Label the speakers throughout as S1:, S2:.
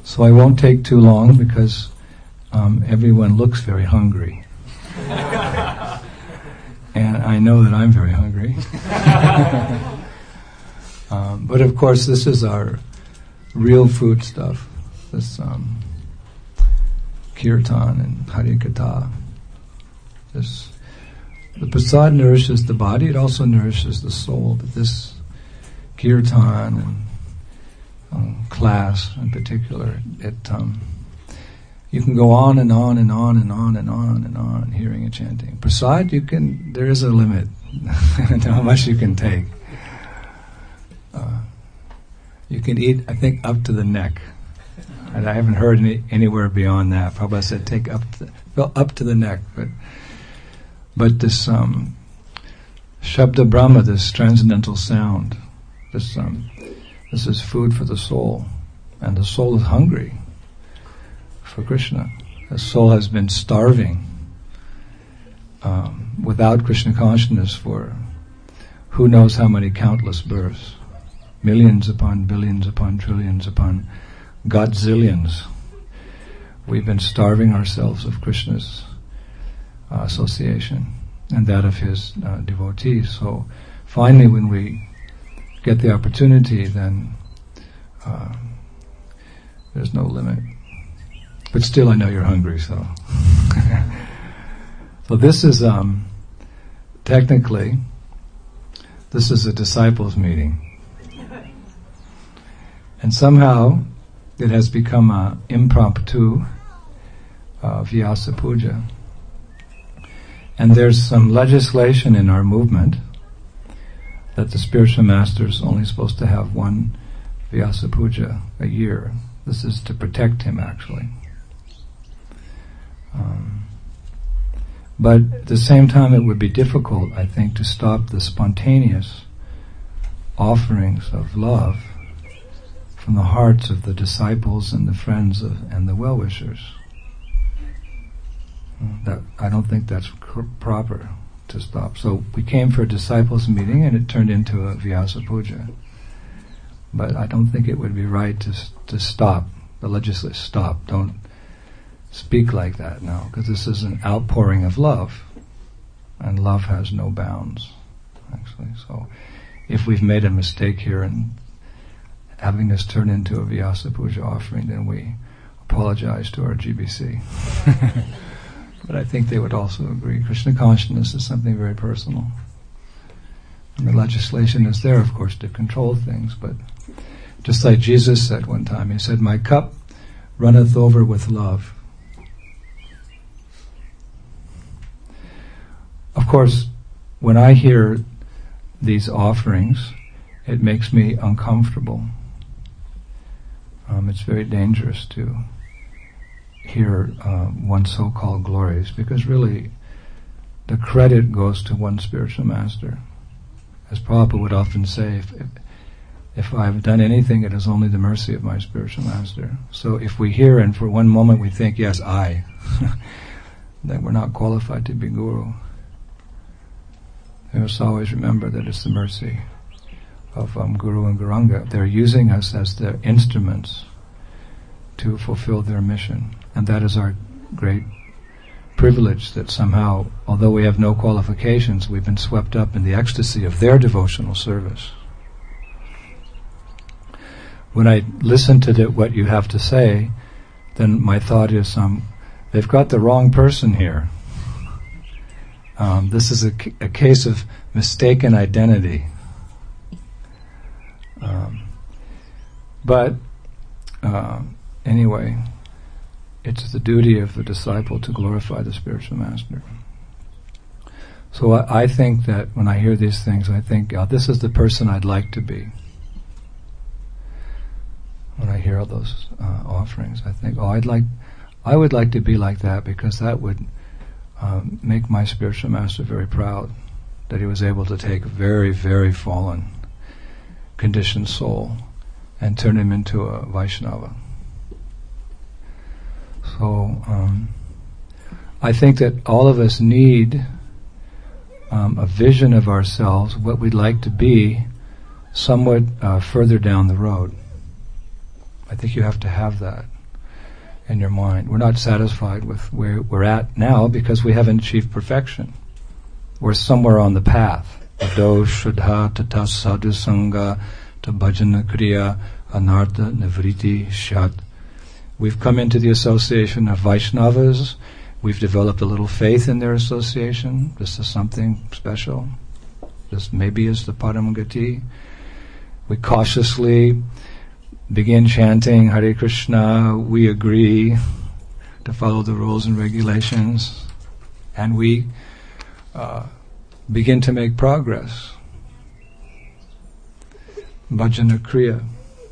S1: So I won't take too long because everyone looks very hungry. And I know that I'm very hungry. But of course, this is our real food stuff. This kirtan and harikatha. The prasad nourishes the body, it also nourishes the soul. But this kirtan and class in particular, you can go on and on and on and on and on and on hearing and chanting. Prasad, there is a limit to how much you can take. You can eat, I think, up to the neck. And I haven't heard anywhere beyond that. Prabhupada said take up to the neck. But this Shabda Brahma, this transcendental sound, this is food for the soul. And the soul is hungry for Krishna. The soul has been starving without Krishna consciousness for who knows how many countless births. Millions upon billions upon trillions upon godzillions. We've been starving ourselves of Krishna's association and that of his devotees. So finally, when we get the opportunity, then there's no limit. But still, I know you're hungry, so. So this is, technically, this is a disciples' meeting. And somehow, it has become an impromptu Vyasa Puja. And there's some legislation in our movement that the spiritual master is only supposed to have one Vyasa Puja a year. This is to protect him, actually. But at the same time, it would be difficult, I think, to stop the spontaneous offerings of love from the hearts of the disciples and the friends and the well-wishers. I don't think that's proper to stop. So we came for a disciples meeting and it turned into a Vyasa Puja. But I don't think it would be right to stop, the legislature, stop, don't speak like that now, because this is an outpouring of love, and love has no bounds, actually. So if we've made a mistake here in having this turn into a Vyasa Puja offering, then we apologize to our GBC. But I think they would also agree. Krishna consciousness is something very personal. And the legislation is there, of course, to control things, but just like Jesus said one time, he said, "My cup runneth over with love." Of course, when I hear these offerings, it makes me uncomfortable. It's very dangerous to hear one's so-called glories, because really the credit goes to one spiritual master. As Prabhupada would often say, if I've done anything, it is only the mercy of my spiritual master. So if we hear and for one moment we think, yes, I, then we're not qualified to be guru. We must always remember that it's the mercy of Guru and Gauranga. They're using us as their instruments to fulfill their mission. And that is our great privilege, that somehow, although we have no qualifications, we've been swept up in the ecstasy of their devotional service. When I listen to what you have to say, then my thought is, they've got the wrong person here. This is a case of mistaken identity. But anyway, it's the duty of the disciple to glorify the spiritual master. So I think that when I hear these things, I think, this is the person I'd like to be. When I hear all those offerings, I think, I would like to be like that, because that would make my spiritual master very proud, that he was able to take a very, very fallen, conditioned soul and turn him into a Vaishnava. So I think that all of us need a vision of ourselves, what we'd like to be, somewhat further down the road. I think you have to have that in your mind. We're not satisfied with where we're at now because we haven't achieved perfection. We're somewhere on the path. Ado Shuddha Tata Sadhu Sangha to Bhajana Kriya Anartha Nivriti Shat. We've come into the association of Vaishnavas. We've developed a little faith in their association. This is something special. This maybe is the Paramagati. We cautiously begin chanting Hare Krishna. We agree to follow the rules and regulations. And we begin to make progress. Bhajana Kriya.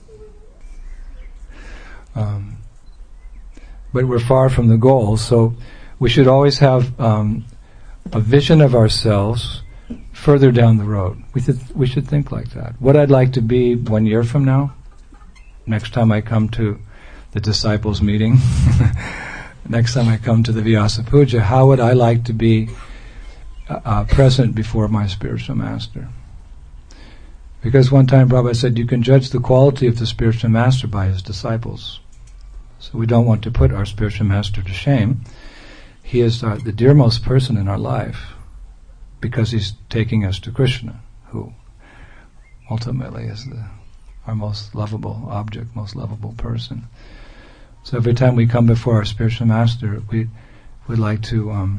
S1: But we're far from the goal, so we should always have a vision of ourselves further down the road. We should think like that. What I'd like to be 1 year from now, next time I come to the disciples meeting, next time I come to the Vyasa Puja, how would I like to be present before my spiritual master? Because one time Prabhupada said, you can judge the quality of the spiritual master by his disciples. So we don't want to put our spiritual master to shame. He is the dearmost person in our life because he's taking us to Krishna, who ultimately is our most lovable object, most lovable person. So every time we come before our spiritual master, we'd like to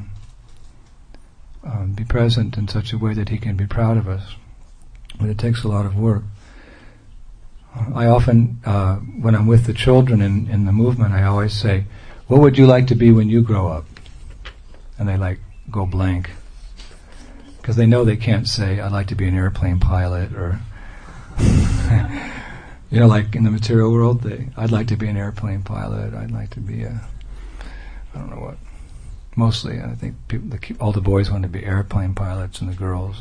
S1: be present in such a way that he can be proud of us. But it takes a lot of work. I often, when I'm with the children in the movement, I always say, what would you like to be when you grow up? And they go blank. Because they know they can't say, I'd like to be an airplane pilot, or, like in the material world, I'd like to be an airplane pilot, I'd like to be I don't know what. Mostly, I think all the boys want to be airplane pilots and the girls.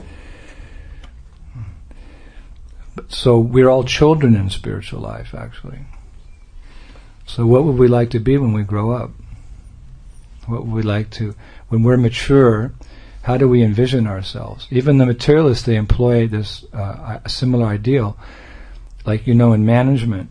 S1: So we're all children in spiritual life, actually. So what would we like to be when we grow up? What would we like to, when we're mature, how do we envision ourselves? Even the materialists, they employ this similar ideal. Like, in management,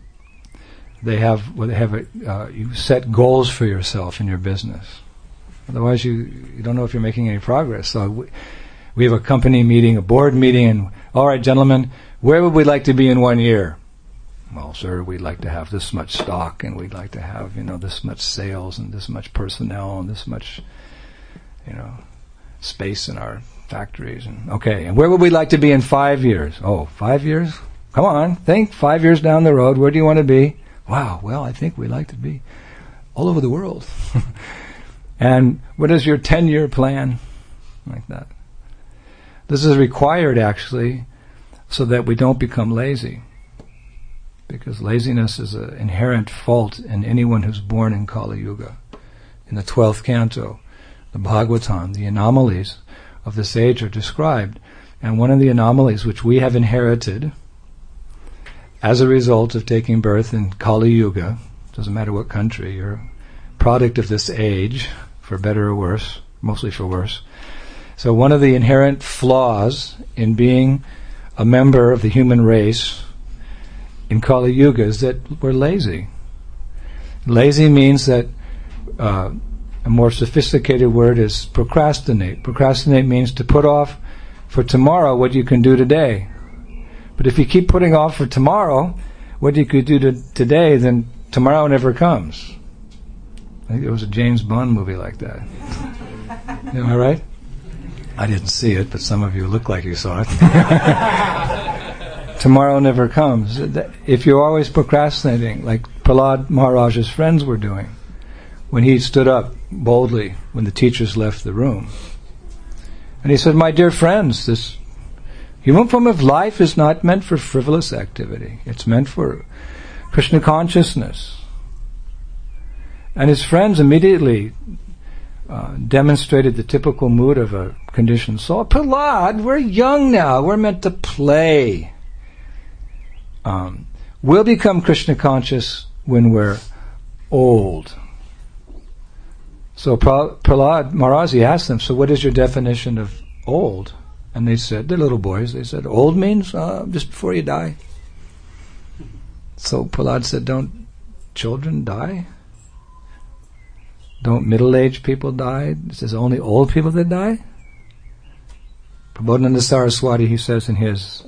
S1: you set goals for yourself in your business. Otherwise you don't know if you're making any progress. So we have a company meeting, a board meeting, and all right, gentlemen, where would we like to be in 1 year? Well, sir, we'd like to have this much stock, and we'd like to have, this much sales, and this much personnel, and this much, space in our factories. And where would we like to be in 5 years? Oh, 5 years? Come on, think 5 years down the road. Where do you want to be? Wow, well, I think we'd like to be all over the world. And what is your 10-year plan? Like that. This is required, actually, so that we don't become lazy. Because laziness is an inherent fault in anyone who's born in Kali Yuga. In the 12th canto, the Bhagavatam, the anomalies of this age are described. And one of the anomalies which we have inherited as a result of taking birth in Kali Yuga, doesn't matter what country, you're a product of this age, for better or worse, mostly for worse. So one of the inherent flaws in being a member of the human race in Kali Yuga is that we're lazy. Lazy means that a more sophisticated word is procrastinate. Procrastinate means to put off for tomorrow what you can do today. But if you keep putting off for tomorrow what you could do today, then tomorrow never comes. I think there was a James Bond movie like that. Am I right? I didn't see it, but some of you look like you saw it. Tomorrow never comes. If you're always procrastinating, like Prahlad Maharaj's friends were doing, when he stood up boldly when the teachers left the room. And he said, my dear friends, this human form of life is not meant for frivolous activity. It's meant for Krishna consciousness. And his friends immediately demonstrated the typical mood of a conditioned soul. Prahlad, we're young now. We're meant to play. We'll become Krishna conscious when we're old. So Prahlad Maharaj asked them, so what is your definition of old? And they said, they're little boys, they said, old means just before you die. So Prahlad said, don't children die? Don't middle-aged people die? Is it only old people that die? Prabodhananda Saraswati, he says in his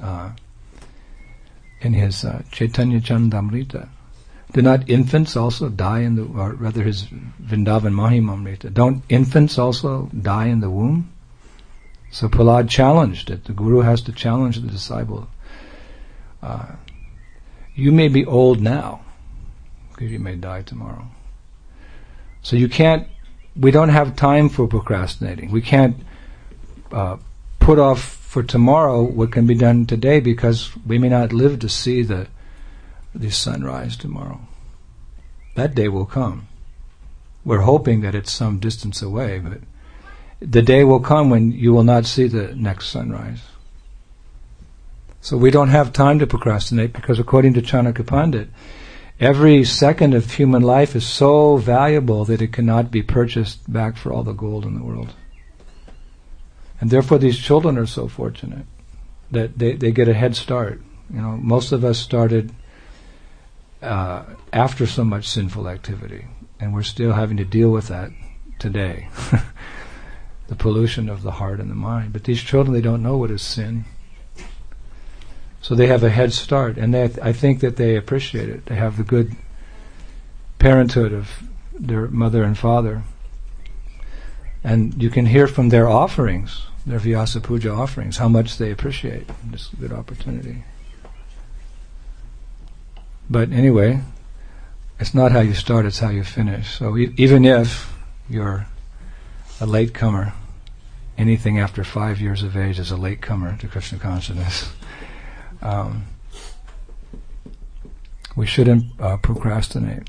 S1: Chaitanya Chandamrita, do not infants also die in the, or rather his Vrindavan Mahimamrita, don't infants also die in the womb? So Prahlad challenged it. The Guru has to challenge the disciple. You may be old now, because you may die tomorrow. So we don't have time for procrastinating. We can't put off for tomorrow what can be done today, because we may not live to see the sunrise tomorrow. That day will come. We're hoping that it's some distance away, but the day will come when you will not see the next sunrise. So we don't have time to procrastinate, because according to Chanakya Pandit, every second of human life is so valuable that it cannot be purchased back for all the gold in the world. And therefore these children are so fortunate that they get a head start. Most of us started after so much sinful activity, and we're still having to deal with that today. The pollution of the heart and the mind. But these children, they don't know what is sin. So they have a head start, and I think that they appreciate it. They have the good parenthood of their mother and father. And you can hear from their offerings, their Vyasa Puja offerings, how much they appreciate this good opportunity. But anyway, it's not how you start, it's how you finish. So even if you're a latecomer, anything after 5 years of age is a latecomer to Krishna consciousness. We shouldn't procrastinate.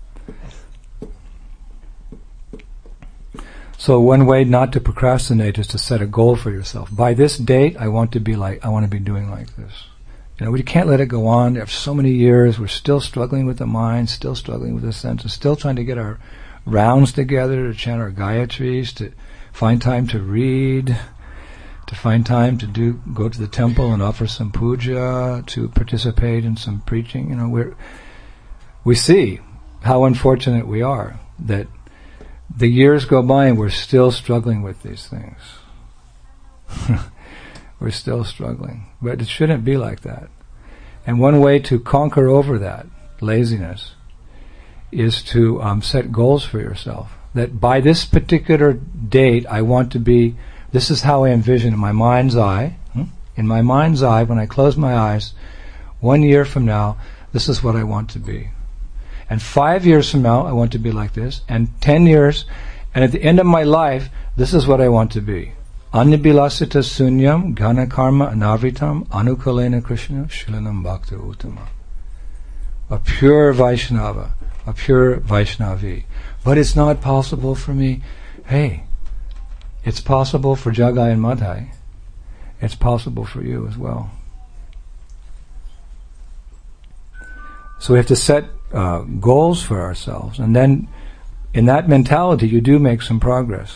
S1: So one way not to procrastinate is to set a goal for yourself. By this date, I want to be doing like this. We can't let it go on. After so many years, we're still struggling with the mind, still struggling with the senses, still trying to get our rounds together, to chant our Gayatris, to find time to read, to find time to go to the temple and offer some puja, to participate in some preaching. We see how unfortunate we are that the years go by and we're still struggling with these things. We're still struggling. But it shouldn't be like that. And one way to conquer over that laziness is to set goals for yourself. That by this particular date, I want to be, this is how I envision in my mind's eye. In my mind's eye, when I close my eyes, 1 year from now, this is what I want to be. And 5 years from now, I want to be like this. And 10 years, and at the end of my life, this is what I want to be. Anibilasita sunyam ghana karma anavritam anukalena Krishna shilanam bhakta uttama. A pure Vaishnava, a pure Vaishnavi. But it's not possible for me. Hey, it's possible for Jagai and Madhai. It's possible for you as well. So we have to set goals for ourselves, and then in that mentality you do make some progress.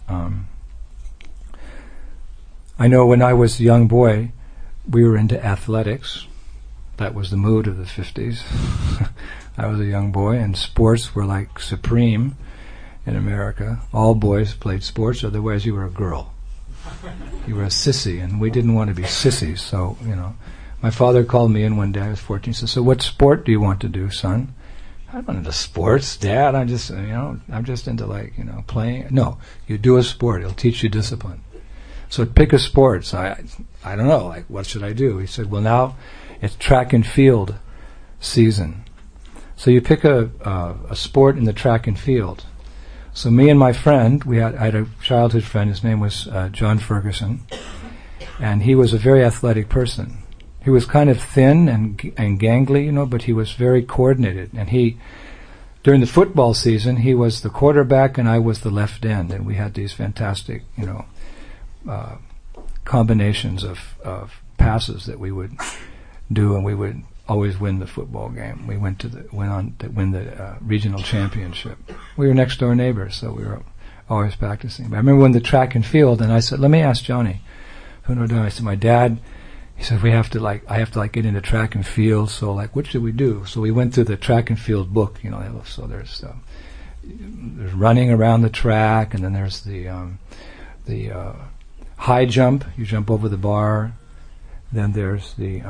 S1: I know when I was a young boy, we were into athletics. That was the mood of the 50s. I was a young boy, and sports were like supreme in America. All boys played sports, otherwise you were a girl. You were a sissy, and we didn't want to be sissies, so, My father called me in one day, I was 14, he said, so what sport do you want to do, son? I'm not into sports, Dad, I'm just into playing. No, you do a sport, it'll teach you discipline. So pick a sport. So I don't know, what should I do? He said, well, now it's track and field season. So you pick a sport in the track and field. So me and my friend, I had a childhood friend, his name was John Ferguson, and he was a very athletic person. He was kind of thin and gangly, but he was very coordinated. And during the football season, he was the quarterback and I was the left end, and we had these fantastic, combinations of passes that we would do, and we would always win the football game. We went on to win the regional championship. We were next door neighbors, so we were always practicing. But I remember when the track and field, and I said, let me ask Johnny. I said, my dad, he said, I have to get into track and field, so what should we do? So we went through the track and field book, so there's running around the track, and then there's the high jump, you jump over the bar, then there's the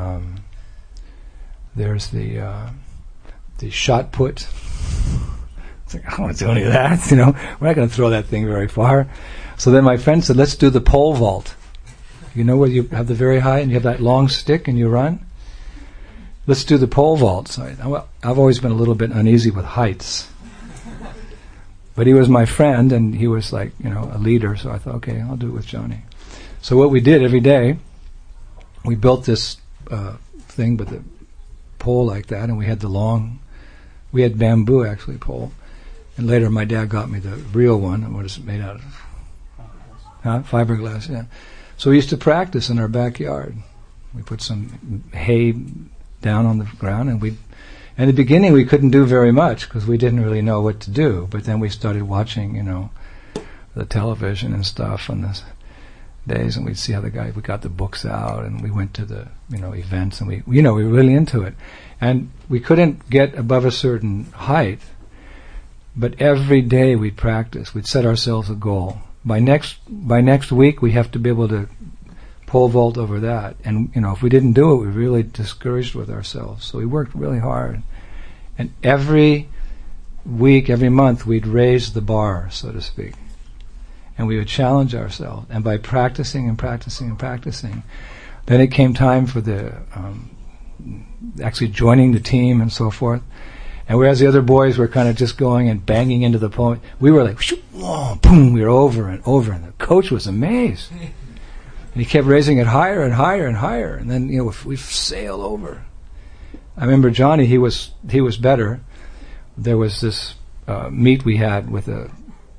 S1: shot put. It's I don't want to do any of that, we're not going to throw that thing very far. So then my friend said, let's do the pole vault. Where you have the very high and you have that long stick and you run? Let's do the pole vault. So I've always been a little bit uneasy with heights. But he was my friend and he was a leader, so I thought, okay, I'll do it with Johnny. So what we did every day, we built this thing with a pole like that, and we had bamboo actually pole. And later my dad got me the real one, and what is it made out of? Fiberglass, yeah. So we used to practice in our backyard. We put some hay down on the ground, and in the beginning we couldn't do very much because we didn't really know what to do. But then we started watching, the television and stuff on the days, and we'd see how we got the books out, and we went to the, events, and we were really into it. And we couldn't get above a certain height, but every day we'd practice. We'd set ourselves a goal. By next week, we have to be able to pole vault over that. And, if we didn't do it, we were really discouraged with ourselves. So we worked really hard. And every week, every month, we'd raise the bar, so to speak. And we would challenge ourselves. And by practicing and practicing and practicing, then it came time for the actually joining the team and so forth. And whereas the other boys were kind of just going and banging into the point, we were like, boom, we were over and over. And the coach was amazed. And he kept raising it higher and higher and higher. And then, we sailed over. I remember Johnny, he was better. There was this meet we had with the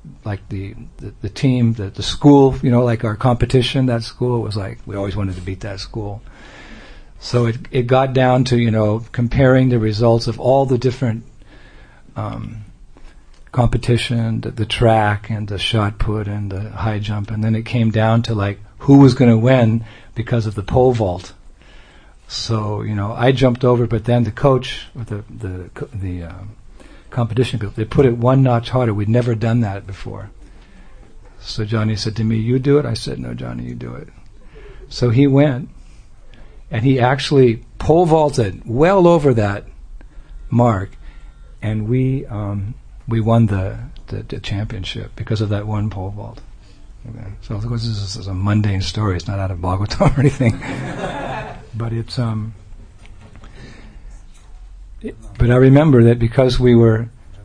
S1: team, the school, our competition, that school was we always wanted to beat that school. So it got down to, comparing the results of all the different competition, the track and the shot put and the high jump, and then it came down to who was going to win because of the pole vault. So, I jumped over, but then the coach, or the competition group, they put it one notch harder. We'd never done that before. So Johnny said to me, you do it? I said, no, Johnny, you do it. So he went. And he actually pole vaulted well over that mark, and we won the championship because of that one pole vault. Okay. So of course this is a mundane story; it's not out of Bhagavatam or anything. But it's but I remember that because we were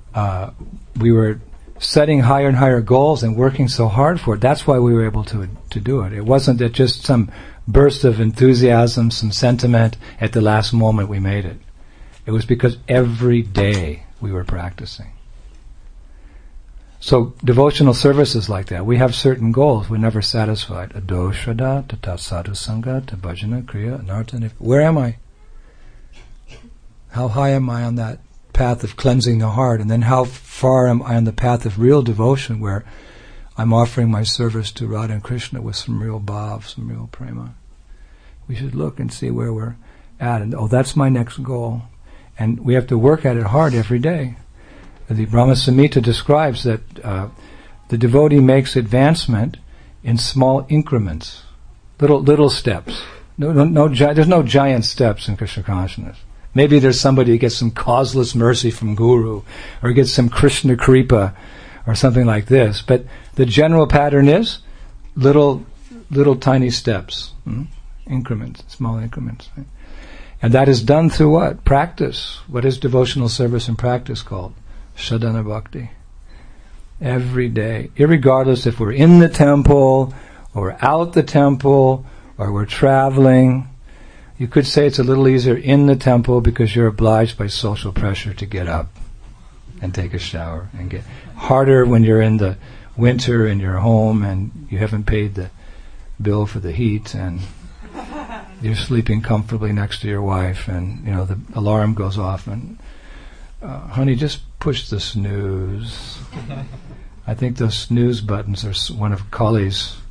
S1: setting higher and higher goals and working so hard for it. That's why we were able to do it. It wasn't that just some burst of enthusiasm, some sentiment at the last moment we made it. It was because every day we were practicing. So devotional service is like that. We have certain goals. We're never satisfied. Adoshada, tata sadhu sangha, bhajana, kriya, anartha. Where am I? How high am I on that path of cleansing the heart? And then how far am I on the path of real devotion where I'm offering my service to Radha and Krishna with some real bhav, some real prema. We should look and see where we're at. And, that's my next goal. And we have to work at it hard every day. The Brahma Samhita describes that the devotee makes advancement in small increments, little steps. There's no giant steps in Krishna consciousness. Maybe there's somebody who gets some causeless mercy from Guru, or gets some Krishna Kripa, or something like this. But the general pattern is little tiny steps, increments, small increments. Right? And that is done through what? Practice. What is devotional service and practice called? Sadhana Bhakti. Every day, irregardless if we're in the temple, or out the temple, or we're traveling. You could say it's a little easier in the temple because you're obliged by social pressure to get up and take a shower, and get harder when you're in the winter in your home and you haven't paid the bill for the heat and you're sleeping comfortably next to your wife, and the alarm goes off and honey, just push the snooze. I think those snooze buttons are one of Kali's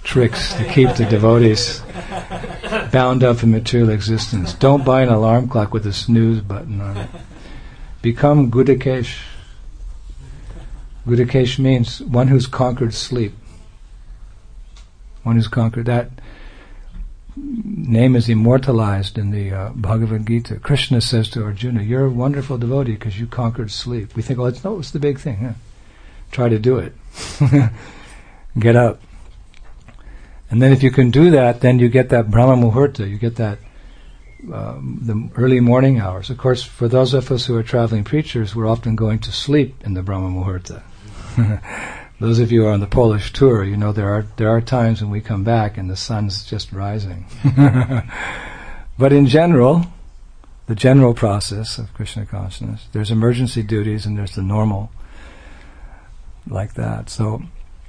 S1: tricks to keep the devotees bound up in material existence. Don't buy an alarm clock with a snooze button on it. Become Gudakesh. Gudakesh means one who's conquered sleep. One who's conquered that. Name is immortalized in the Bhagavad Gita. Krishna says to Arjuna, you're a wonderful devotee because you conquered sleep. We think, it's the big thing. Huh? Try to do it. Get up. And then if you can do that, then you get that Brahma Muhurta, you get that the early morning hours. Of course, for those of us who are traveling preachers, we're often going to sleep in the Brahma Muhurta. Those of you who are on the Polish tour, you know there are times when we come back and the sun's just rising. But in general, the general process of Krishna consciousness, there's emergency duties and there's the normal, like that. So,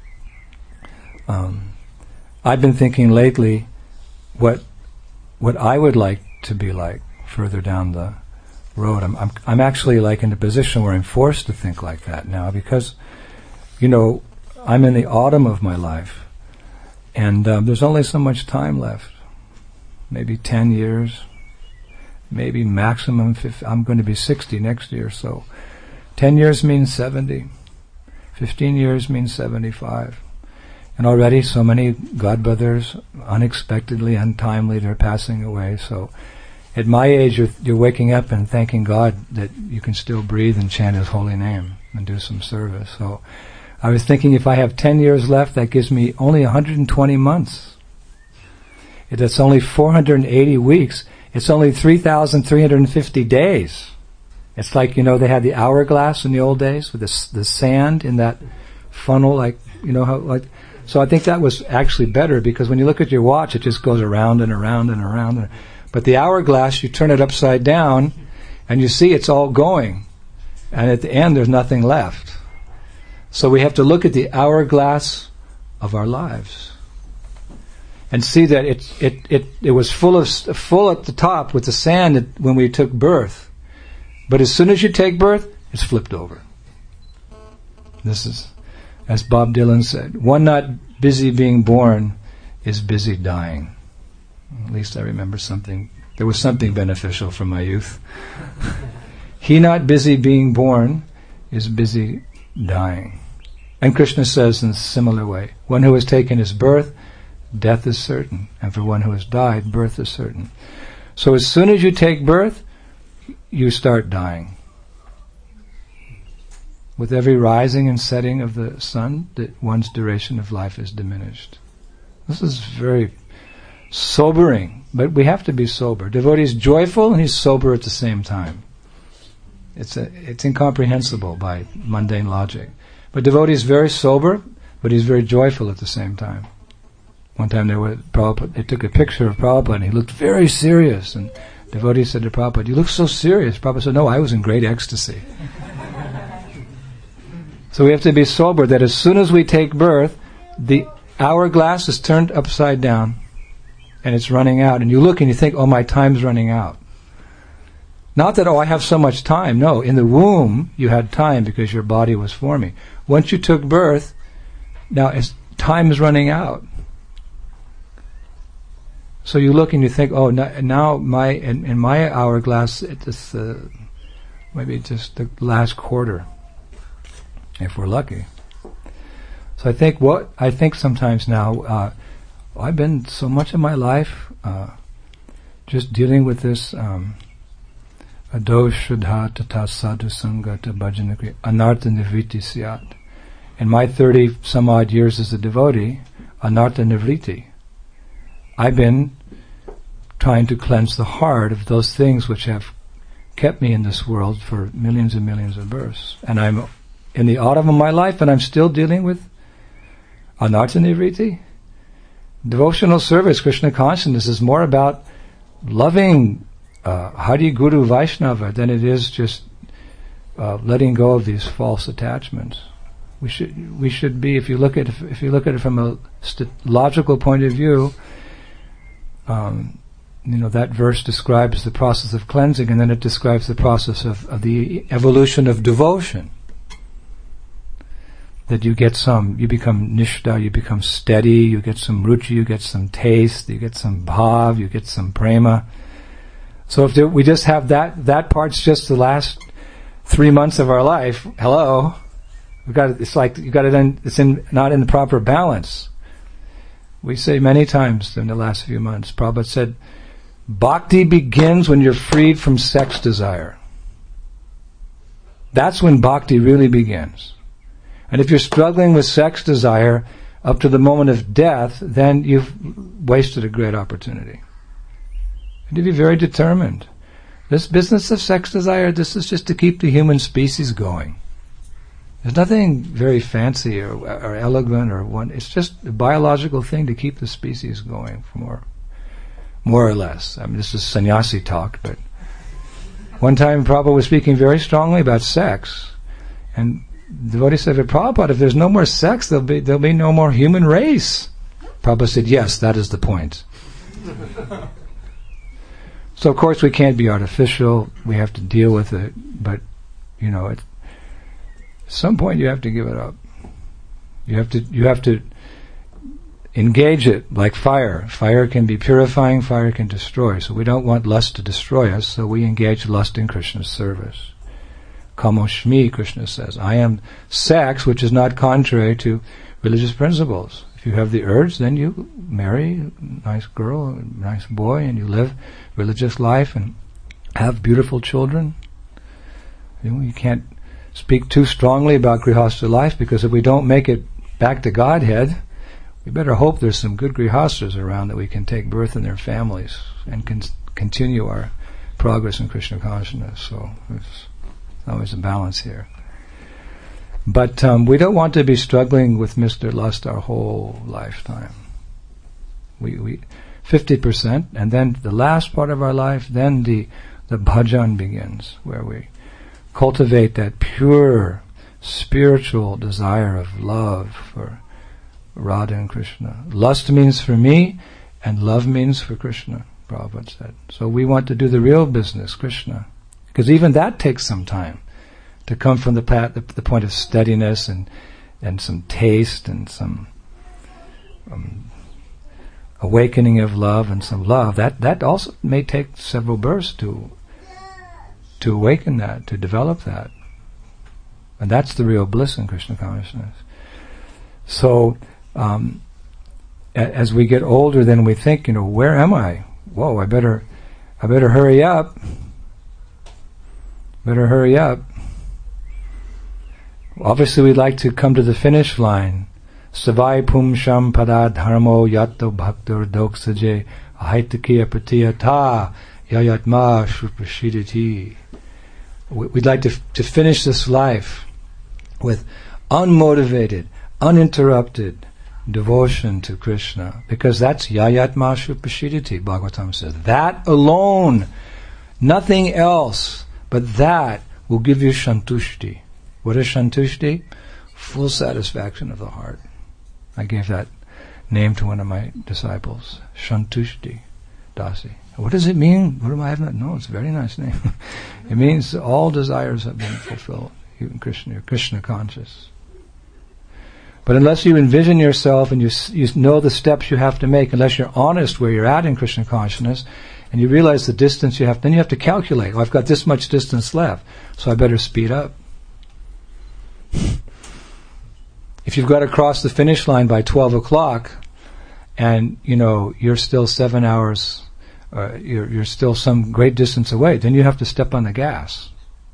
S1: I've been thinking lately what I would like to be like further down the road. I'm actually like in a position where I'm forced to think like that now because, I'm in the autumn of my life, and there's only so much time left. Maybe 10 years, maybe maximum 50. I'm going to be 60 next year, so 10 years means 70. 15 years means 75. And already so many godbrothers, unexpectedly, untimely, they're passing away. So at my age, you're waking up and thanking God that you can still breathe and chant His holy name and do some service. So I was thinking if I have 10 years left, that gives me only 120 months. It's only 480 weeks. It's only 3,350 days. It's like, they had the hourglass in the old days with the sand in that funnel, so I think that was actually better because when you look at your watch, it just goes around and around and around. But the hourglass, you turn it upside down and you see it's all going. And at the end, there's nothing left. So we have to look at the hourglass of our lives and see that it was full at the top with the sand when we took birth. But as soon as you take birth, it's flipped over. This is, as Bob Dylan said, one not busy being born is busy dying. At least I remember something. There was something beneficial from my youth. He not busy being born is busy dying. And Krishna says in a similar way, one who has taken his birth, death is certain. And for one who has died, birth is certain. So as soon as you take birth, you start dying. With every rising and setting of the sun, one's duration of life is diminished. This is very sobering, but we have to be sober. Devotee is joyful and he's sober at the same time. It's incomprehensible by mundane logic. But devotee is very sober, but he's very joyful at the same time. One time they took a picture of Prabhupada and he looked very serious, and devotee said to Prabhupada, "You look so serious." Prabhupada said, "No, I was in great ecstasy." So we have to be sober that as soon as we take birth, the hourglass is turned upside down and it's running out. And you look and you think, my time's running out. Not that, I have so much time. No, in the womb you had time because your body was forming. Once you took birth, now time is running out. So you look and you think, now in my hourglass, it's maybe just the last quarter, if we're lucky. So I think sometimes now, I've been so much of my life just dealing with this ado shuddha tata sadhu sangata bhajanakri anartha nivriti syat. In my 30 some odd years as a devotee, anartha nivriti, I've been trying to cleanse the heart of those things which have kept me in this world for millions and millions of births. And I'm in the autumn of my life and I'm still dealing with anartha nivriti. Devotional service, Krishna consciousness, is more about loving Hari Guru Vaishnava than it is just letting go of these false attachments. We should be, if you look at it from a logical point of view, that verse describes the process of cleansing, and then it describes the process of the evolution of devotion. that you become nishta, you become steady, you get some ruchi, you get some taste, you get some bhav, you get some prema. So if we just have that part's just the last 3 months of our life, hello, it's like you got it in, not in the proper balance. We say many times in the last few months, Prabhupada said, bhakti begins when you're freed from sex desire. That's when bhakti really begins. And if you're struggling with sex desire up to the moment of death, then you've wasted a great opportunity. And to be very determined. This business of sex desire, this is just to keep the human species going. There's nothing very fancy or elegant it's just a biological thing to keep the species going more or less. I mean, this is sannyasi talk, but one time Prabhupada was speaking very strongly about sex, and the devotee said, Prabhupada, if there's no more sex, there'll be no more human race. Prabhupada said, yes, that is the point. So of course we can't be artificial, we have to deal with it, but at some point you have to give it up. You have to engage it like fire. Fire can be purifying, fire can destroy. So we don't want lust to destroy us, so we engage lust in Krishna's service. Kamoshmi, Krishna says, I am sex, which is not contrary to religious principles. If you have the urge, then you marry a nice girl, a nice boy, and you live religious life and have beautiful children. You can't speak too strongly about grihastha life, because if we don't make it back to Godhead, we better hope there's some good grihasthas around that we can take birth in their families and continue our progress in Krishna consciousness. So it's always a balance here. But we don't want to be struggling with Mr. Lust our whole lifetime. We 50%, and then the last part of our life, then the bhajan begins, where we cultivate that pure spiritual desire of love for Radha and Krishna. Lust means for me, and love means for Krishna, Prabhupada said. So we want to do the real business, Krishna. Because even that takes some time to come from the point of steadiness and some taste and some awakening of love and some love. That also may take several births to awaken that, to develop that. And that's the real bliss in Krishna consciousness. So, as we get older, then we think, where am I? Whoa, I better hurry up. Better hurry up. Obviously, we'd like to come to the finish line. Savai pum sham padad dharmo yato bhaktor doksaje ahaitakiya pratiyata yayatma shrupashidati. We'd like to finish this life with unmotivated, uninterrupted devotion to Krishna, because that's yayatma shrupashidati, Bhagavatam says. That alone, nothing else, but that will give you shantushti. What is shantushti? Full satisfaction of the heart. I gave that name to one of my disciples, Shantushti Dasi. What does it mean? I have not know. It's a very nice name. It means all desires have been fulfilled. Even Krishna, you're Krishna conscious. But unless you envision yourself and you know the steps you have to make, unless you're honest where you're at in Krishna consciousness, and you realize the distance you have, then you have to calculate. I've got this much distance left, so I better speed up. If you've got to cross the finish line by 12 o'clock, and you're still 7 hours, you're still some great distance away, then you have to step on the gas.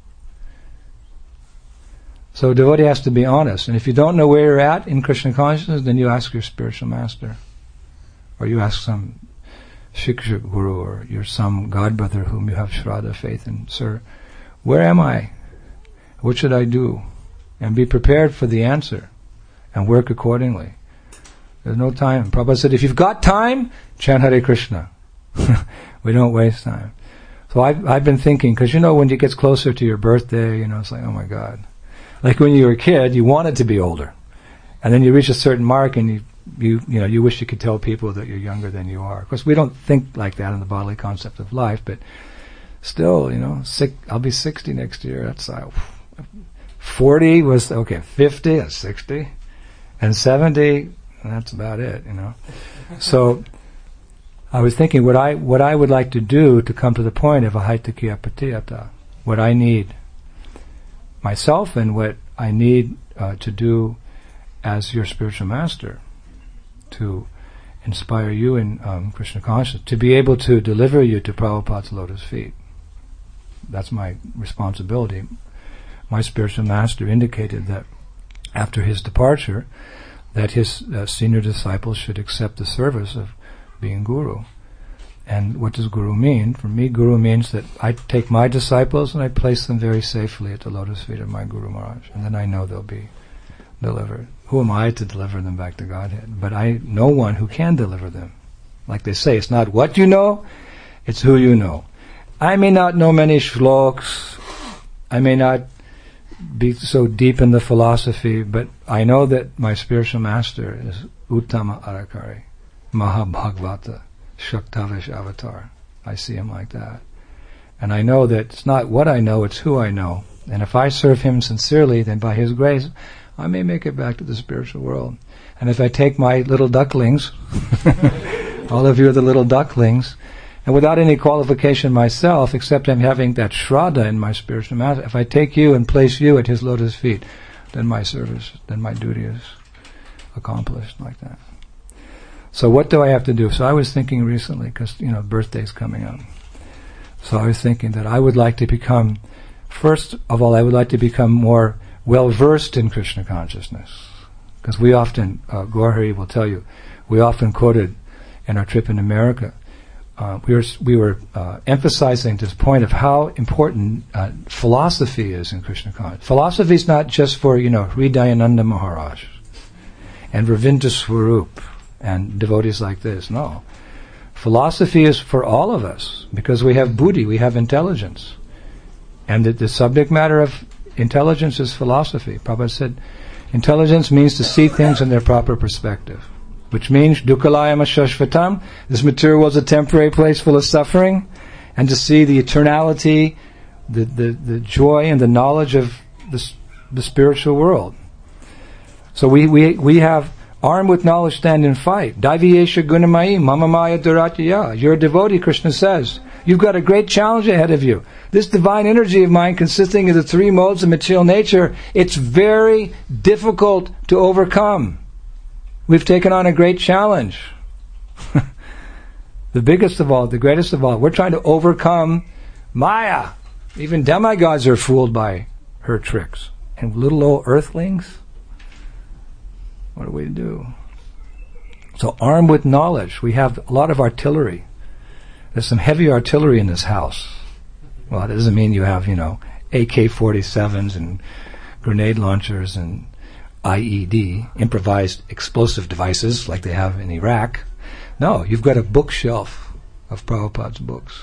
S1: So devotee has to be honest, and if you don't know where you're at in Krishna consciousness, then you ask your spiritual master, or you ask some Shiksha Guru, or you're some godbrother whom you have Shraddha, faith in. Sir, where am I? What should I do? And be prepared for the answer, and work accordingly. There's no time. Prabhupada said, if you've got time, chant Hare Krishna. We don't waste time. So I've been thinking, because when it gets closer to your birthday, it's like, oh my God. Like when you were a kid, you wanted to be older. And then you reach a certain mark and you wish you could tell people that you're younger than you are. Of course, we don't think like that in the bodily concept of life, but still, I'll be 60 next year. That's 40 was, 50 and 60, and 70, that's about it, So, I was thinking what I would like to do to come to the point of ahaitakiya patiyata, what I need myself and what I need to do as your spiritual master to inspire you in Krishna consciousness, to be able to deliver you to Prabhupada's lotus feet. That's my responsibility. My spiritual master indicated that after his departure, that his senior disciples should accept the service of being guru. And what does guru mean? For me, guru means that I take my disciples and I place them very safely at the lotus feet of my Guru Maharaj, and then I know they'll be delivered. Who am I to deliver them back to Godhead? But I know one who can deliver them. Like they say, it's not what you know, it's who you know. I may not know many shloks, I may not be so deep in the philosophy, but I know that my spiritual master is Uttama Arakari, Mahabhagavata, Shaktavish Avatar. I see him like that. And I know that it's not what I know, it's who I know. And if I serve him sincerely, then by his grace, I may make it back to the spiritual world. And if I take my little ducklings, all of you are the little ducklings, and without any qualification myself, except I'm having that shraddha in my spiritual master, if I take you and place you at his lotus feet, then my service, then my duty is accomplished like that. So what do I have to do? So I was thinking recently, because, birthday's coming up. So I was thinking that I would like to become, first of all, I would like to become more well-versed in Krishna consciousness. Because we often, Gaurhari will tell you, we often quoted in our trip in America, we were emphasizing this point of how important philosophy is in Krishna consciousness. Philosophy is not just for, Hridayananda Maharaj and Ravindra Swarup and devotees like this. No. Philosophy is for all of us, because we have buddhi, we have intelligence. And the subject matter of intelligence is philosophy. Prabhupada said, intelligence means to see things in their proper perspective, which means dukkalayam ashashvatam, this material world is a temporary place full of suffering, and to see the eternality, the joy and the knowledge of the spiritual world. So we have, armed with knowledge, stand and fight. Daiviyesha gunamayi mamamaya duratya. You're a devotee, Krishna says. You've got a great challenge ahead of you. This divine energy of mine, consisting of the three modes of material nature, it's very difficult to overcome. We've taken on a great challenge. The biggest of all, the greatest of all. We're trying to overcome Maya. Even demigods are fooled by her tricks. And little old earthlings, what do we do? So armed with knowledge, we have a lot of artillery. There's some heavy artillery in this house. Well, it doesn't mean you have, AK-47s and grenade launchers and IED, improvised explosive devices like they have in Iraq. No, you've got a bookshelf of Prabhupada's books.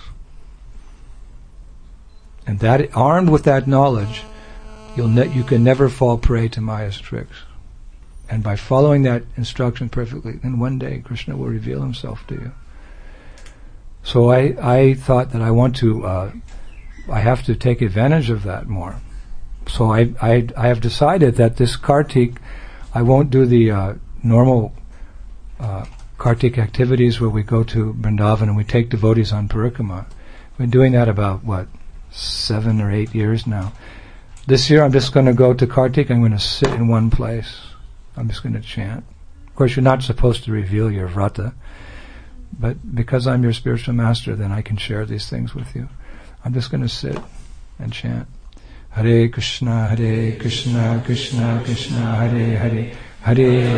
S1: And that, armed with that knowledge, you can never fall prey to Maya's tricks. And by following that instruction perfectly, then one day Krishna will reveal himself to you. So I thought that I have to take advantage of that more. So I have decided that this Kartik, I won't do the normal Kartik activities where we go to Vrindavan and we take devotees on parikrama. We've been doing that about, 7 or 8 years now. This year I'm just going to go to Kartik, I'm going to sit in one place. I'm just going to chant. Of course, you're not supposed to reveal your vrata, but because I'm your spiritual master, then I can share these things with you. I'm just going to sit and chant. Hare Krishna, Krishna Krishna, Hare Hare, Hare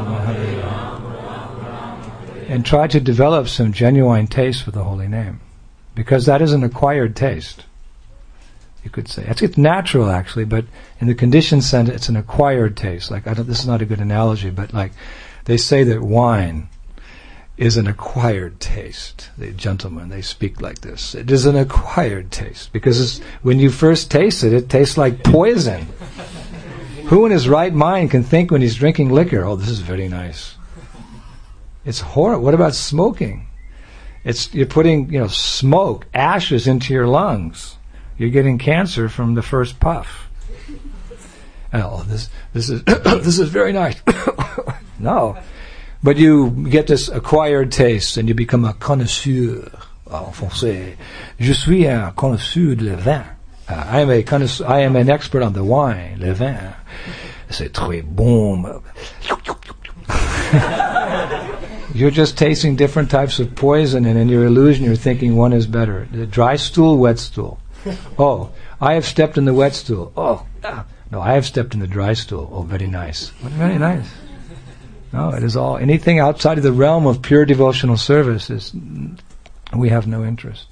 S1: Rama, and try to develop some genuine taste for the holy name, because that is an acquired taste. You could say it's natural, actually, but in the conditioned sense, it's an acquired taste. This is not a good analogy, but they say that wine is an acquired taste. The gentlemen, they speak like this. It is an acquired taste, because when you first taste it, it tastes like poison. Who in his right mind can think when he's drinking liquor, oh, this is very nice? It's horrible. What about smoking? You're putting, smoke, ashes into your lungs. You're getting cancer from the first puff. Oh, this is this is very nice. No, but you get this acquired taste, and you become a connoisseur. En français, je suis un connoisseur de vin. I am an expert on the wine, le vin. C'est très bon. You're just tasting different types of poison, and in your illusion you're thinking one is better. The dry stool, wet stool. Oh, I have stepped in the wet stool. No, I have stepped in the dry stool. Oh, very nice. Very nice. No, it is all, anything outside of the realm of pure devotional service we have no interest.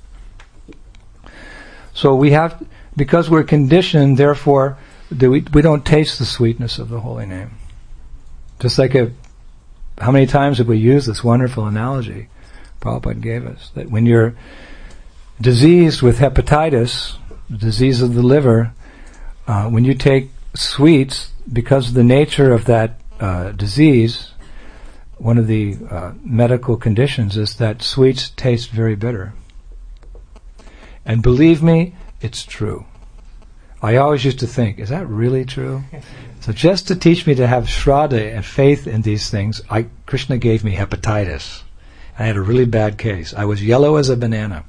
S1: So we have, because we're conditioned, therefore, we don't taste the sweetness of the holy name. Just like how many times have we used this wonderful analogy Prabhupada gave us, that when you're diseased with hepatitis, disease of the liver, when you take sweets, because of the nature of that disease, one of the medical conditions is that sweets taste very bitter. And believe me, it's true. I always used to think, is that really true? So just to teach me to have shraddha and faith in these things, Krishna gave me hepatitis. I had a really bad case. I was yellow as a banana.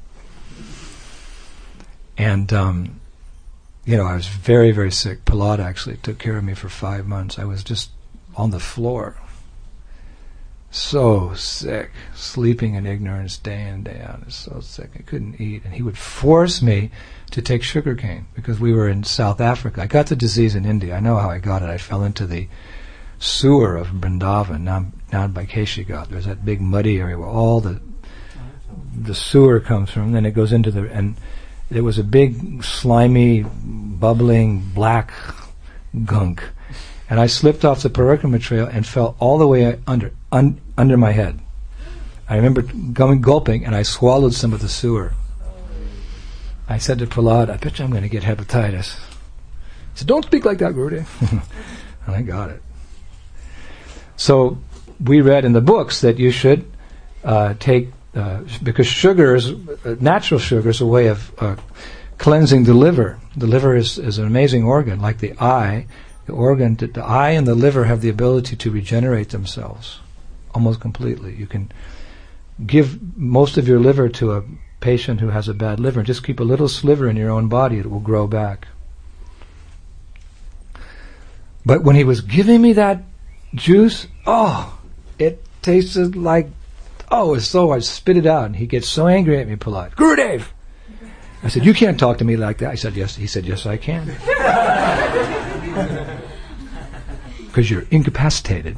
S1: And, I was very, very sick. Prahlad actually took care of me for 5 months. I was just on the floor. So sick. Sleeping in ignorance day in, day out. I was so sick. I couldn't eat. And he would force me to take sugarcane because we were in South Africa. I got the disease in India. I know how I got it. I fell into the sewer of Vrindavan, down by Keshigat. There's that big muddy area where all the sewer comes from. Then it goes into and there was a big, slimy, bubbling, black gunk. And I slipped off the Parikrama trail and fell all the way under my head. I remember gulping, and I swallowed some of the sewer. I said to Prahlad, I bet you I'm going to get hepatitis. He said, don't speak like that, Gurudev. And I got it. So we read in the books that you should take, because natural sugar is a way of cleansing the liver. The liver is an amazing organ, like the eye. The eye and the liver have the ability to regenerate themselves almost completely. You can give most of your liver to a patient who has a bad liver and just keep a little sliver in your own body. It will grow back. But when he was giving me that juice, it tasted like, it's so, I spit it out. And he gets so angry at me, Prahlad. Gurudev! I said, you can't talk to me like that. I said, yes. He said, yes, I can. Because you're incapacitated.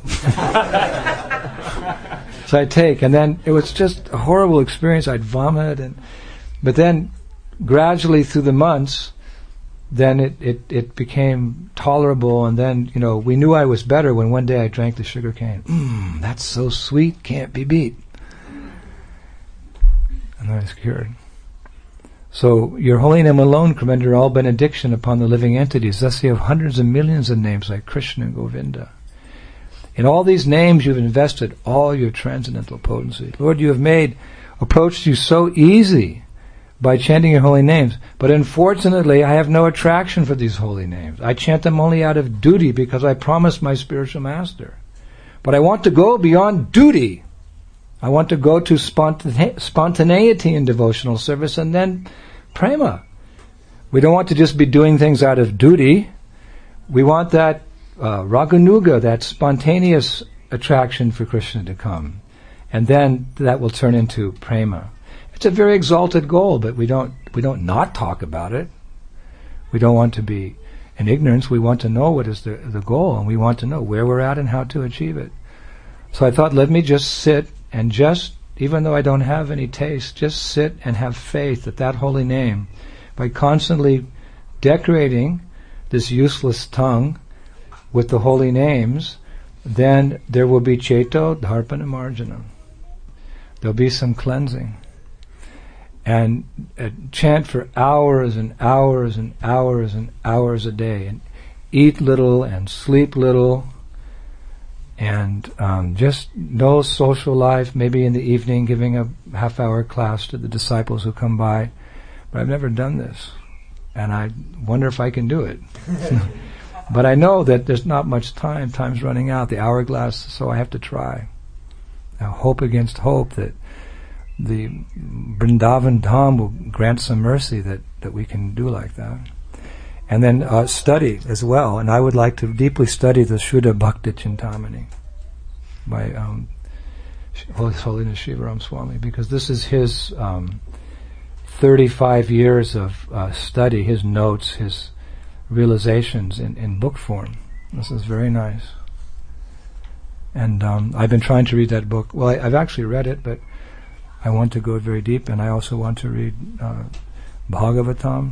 S1: So I take, and then it was just a horrible experience. I'd vomit, but then gradually through the months, then it became tolerable, and then, we knew I was better when one day I drank the sugar cane. That's so sweet, can't be beat. And I was cured. So your holy name alone can render all benediction upon the living entities. Thus you have hundreds of millions of names like Krishna and Govinda. In all these names you've invested all your transcendental potency. Lord, you have approached you so easy by chanting your holy names. But unfortunately, I have no attraction for these holy names. I chant them only out of duty because I promised my spiritual master. But I want to go beyond duty. I want to go to spontaneity in devotional service and then prema. We don't want to just be doing things out of duty. We want that raganuga, that spontaneous attraction for Krishna to come. And then that will turn into prema. It's a very exalted goal, but we don't not talk about it. We don't want to be in ignorance. We want to know what is the goal, and we want to know where we're at and how to achieve it. So I thought, let me just sit and even though I don't have any taste, just sit and have faith that holy name, by constantly decorating this useless tongue with the holy names, then there will be ceto dharpana marjanam. There'll be some cleansing. And chant for hours and hours and hours and hours a day, and eat little and sleep little, and just no social life, maybe in the evening giving a half-hour class to the disciples who come by. But I've never done this, and I wonder if I can do it. But I know that there's not much time. Time's running out. The hourglass, so I have to try. Now, hope against hope that the Vrindavan Dham will grant some mercy that we can do like that. And then study as well. And I would like to deeply study the Shuddha Bhakti Chintamani by His Holiness Shivaram Swami, because this is his 35 years of study, his notes, his realizations in book form. This is very nice. And I've been trying to read that book. Well, I've actually read it, but I want to go very deep, and I also want to read Bhagavatam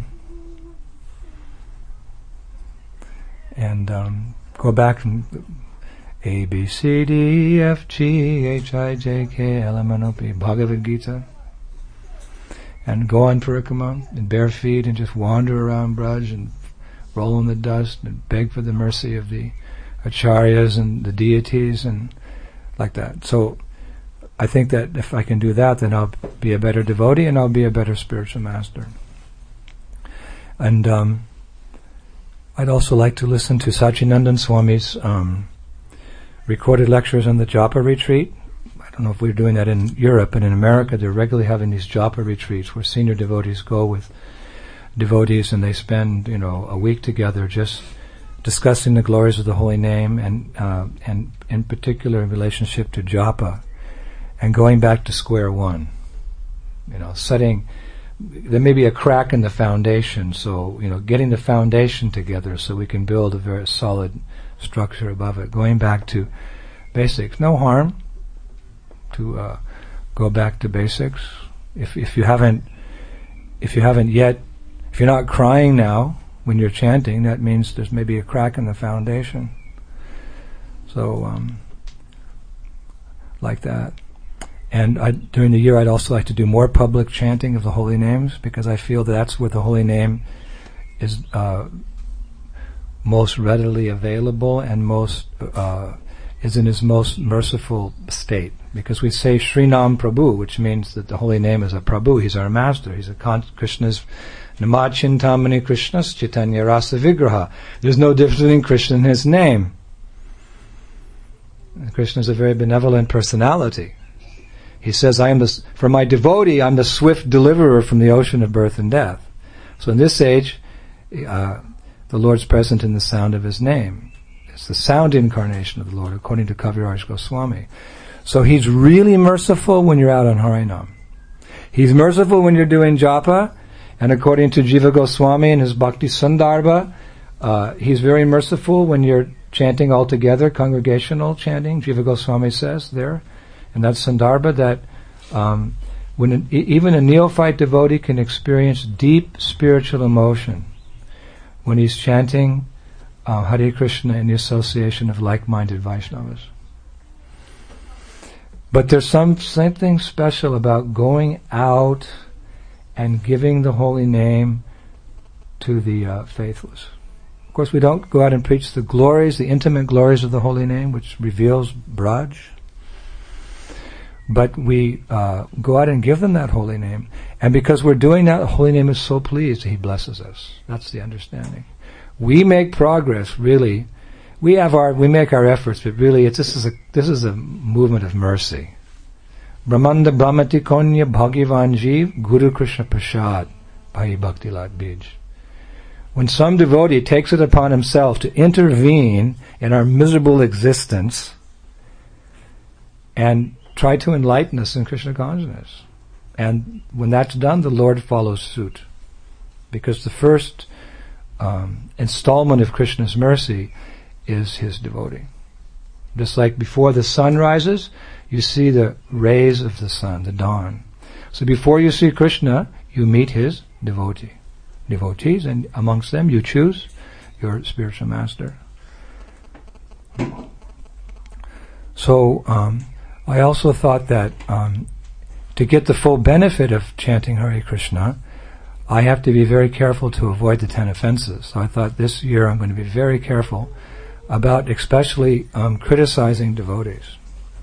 S1: and go back and A, B, C, D, E, F, G, H, I, J, K, L, M, N, O, P, Bhagavad Gita, and go on parikama in bare feet and just wander around Braj and roll in the dust and beg for the mercy of the acharyas and the deities and like that. So I think that if I can do that, then I'll be a better devotee and I'll be a better spiritual master. And I'd also like to listen to Satchidananda Swami's recorded lectures on the Japa retreat. I don't know if we're doing that in Europe, but in America they're regularly having these Japa retreats where senior devotees go with devotees and they spend, a week together just discussing the glories of the holy name and in particular in relationship to Japa and going back to square one. Setting, there may be a crack in the foundation, so, getting the foundation together so we can build a very solid structure above it. Going back to basics. No harm to go back to basics. If you're not crying now when you're chanting, that means there's maybe a crack in the foundation. So, like that. And during the year, I'd also like to do more public chanting of the holy names, because I feel that's where the holy name is most readily available and is in his most merciful state. Because we say Srinam Prabhu, which means that the holy name is a Prabhu. He's our master. He's Krishna's Namachintamani Krishna's Chaitanya Rasa Vigraha. There's no difference between Krishna and his name. Krishna is a very benevolent personality. He says, for my devotee, I'm the swift deliverer from the ocean of birth and death. So in this age, the Lord's present in the sound of his name. It's the sound incarnation of the Lord, according to Kaviraj Goswami. So he's really merciful when you're out on Harinam. He's merciful when you're doing japa, and according to Jiva Goswami in his Bhakti Sandarbha, he's very merciful when you're chanting all together, congregational chanting. Jiva Goswami says there, and that's Sandarbha, that when even a neophyte devotee can experience deep spiritual emotion when he's chanting Hare Krishna in the association of like-minded Vaishnavas. But there's something special about going out and giving the holy name to the faithless. Of course, we don't go out and preach the glories, the intimate glories of the holy name, which reveals Braj. But we go out and give them that holy name. And because we're doing that, the holy name is so pleased, he blesses us. That's the understanding. We make progress, really. We make our efforts, but really this is a movement of mercy. Brahmanda Brahmati Konya Bhagavan Jeev Guru Krishna Prasad Bhai Bhakti Lat Bij. When some devotee takes it upon himself to intervene in our miserable existence and try to enlighten us in Krishna consciousness. And when that's done, the Lord follows suit. Because the first installment of Krishna's mercy is his devotee. Just like before the sun rises, you see the rays of the sun, the dawn. So before you see Krishna, you meet his devotees, and amongst them you choose your spiritual master. So I also thought that to get the full benefit of chanting Hare Krishna, I have to be very careful to avoid the 10 offenses. So I thought this year I'm going to be very careful about especially criticizing devotees.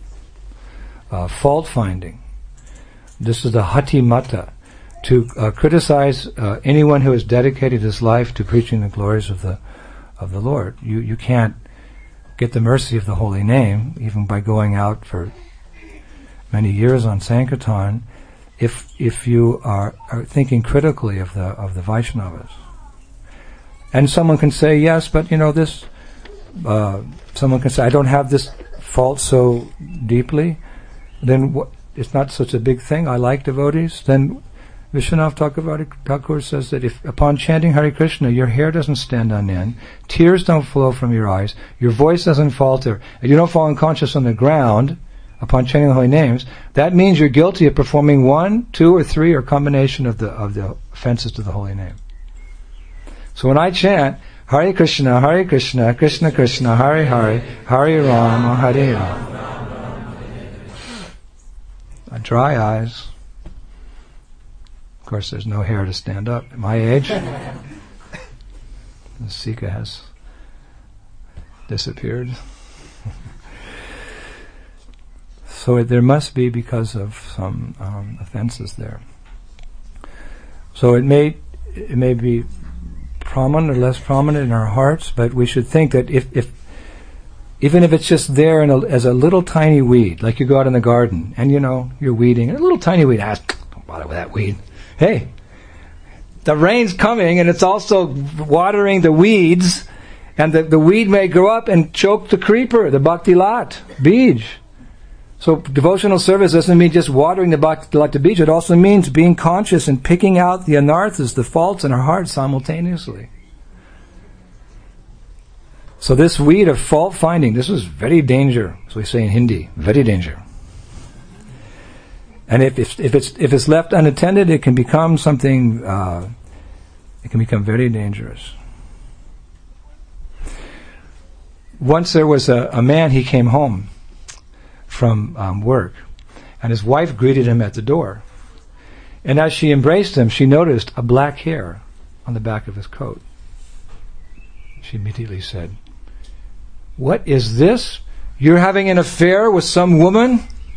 S1: Fault finding. This is the hati mata. To criticize anyone who has dedicated his life to preaching the glories of the the Lord. You can't get the mercy of the holy name, even by going out for many years on Sankirtan, if you are thinking critically of the Vaishnavas. And someone can say, yes, but this, someone can say, I don't have this fault so deeply, then it's not such a big thing, I like devotees. Then Vishwanath Thakur says that if upon chanting Hare Krishna your hair doesn't stand on end, tears don't flow from your eyes, your voice doesn't falter, and you don't fall unconscious on the ground upon chanting the holy names, that means you're guilty of performing 1, 2, or 3, or combination of the offenses to the holy name. So when I chant Hare Krishna, Krishna Krishna, Hare Hare, Hare Rama, Hare Rama, dry eyes. Of course, there's no hair to stand up at my age. The Sika has disappeared. So there must be because of some offenses there. So it may be prominent or less prominent in our hearts, but we should think that if even if it's just there as a little tiny weed, like you go out in the garden and you're weeding, a little tiny weed, don't bother with that weed. Hey, the rain's coming and it's also watering the weeds, and the weed may grow up and choke the creeper, the bhakti lat, bij. So devotional service doesn't mean just watering the bhakti lat bij, it also means being conscious and picking out the anarthas, the faults in our heart simultaneously. So this weed of fault finding, this was very danger, as we say in Hindi, very danger. And if it's left unattended, it can become something. It can become very dangerous. Once there was a man. He came home from work, and his wife greeted him at the door. And as she embraced him, she noticed a black hair on the back of his coat. She immediately said, "What is this? You're having an affair with some woman?"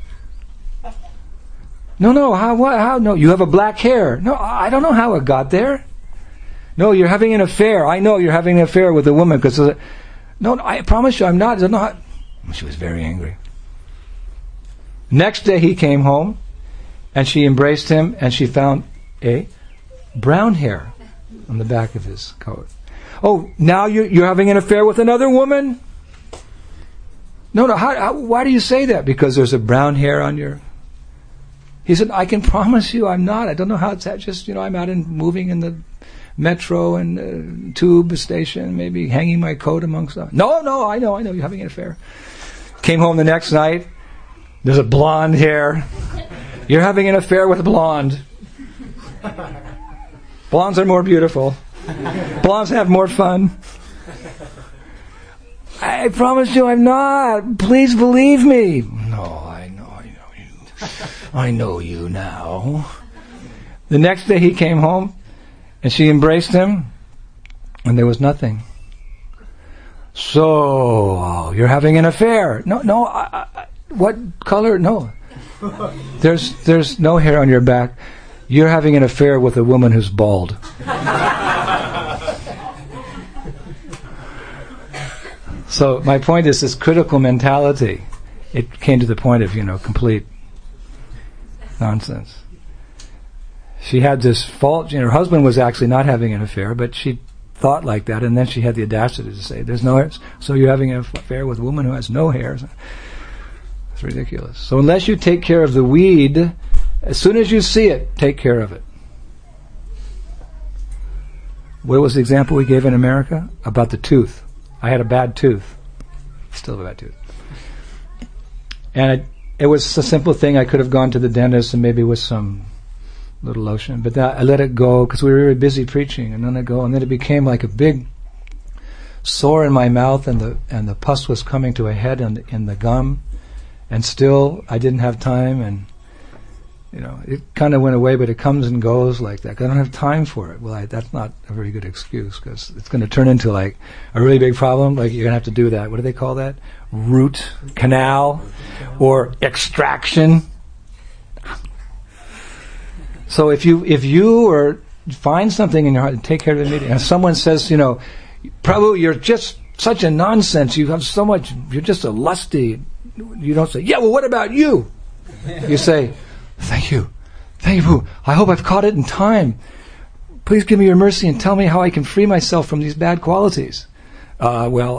S1: No, how? No, you have a black hair. No, I don't know how it got there. No, you're having an affair. I know you're having an affair with a woman. No, I promise you I'm not. I don't know how. She was very angry. Next day he came home, and she embraced him, and she found a brown hair on the back of his coat. Oh, now you're having an affair with another woman? No, why do you say that? Because there's a brown hair on your... He said, I can promise you I'm not. I don't know how it's just, I'm out and moving in the metro and tube station, maybe hanging my coat amongst them. No, I know, you're having an affair. Came home the next night, there's a blonde hair. You're having an affair with a blonde. Blondes are more beautiful. Blondes have more fun. I promise you I'm not. Please believe me. No, I know you. I know you now. The next day he came home, and she embraced him, and there was nothing. So, you're having an affair. No, what color? No. There's no hair on your back. You're having an affair with a woman who's bald. So my point is this critical mentality. It came to the point of, complete nonsense. She had this fault. Her husband was actually not having an affair, but she thought like that, and then she had the audacity to say, "There's no hair, so you're having an affair with a woman who has no hair." It's ridiculous. So unless you take care of the weed, as soon as you see it, take care of it. What was the example we gave in America? About the tooth. I had a bad tooth. Still have a bad tooth. And it was a simple thing. I could have gone to the dentist and maybe with some little lotion. But I let it go because we were very busy preaching. And then it became like a big sore in my mouth, and the pus was coming to a head in the gum. And still, I didn't have time, and it kind of went away, but it comes and goes like that. I don't have time for it. Well, that's not a very good excuse, because it's going to turn into like a really big problem. Like you're going to have to do that. What do they call that? Root canal or extraction. So if you find something in your heart and take care of the meeting, and someone says, Prabhu, you're just such a nonsense. You have so much, you're just a lusty. You don't say, yeah, well, what about you? You say, thank you, Prabhu. I hope I've caught it in time. Please give me your mercy and tell me how I can free myself from these bad qualities. Well.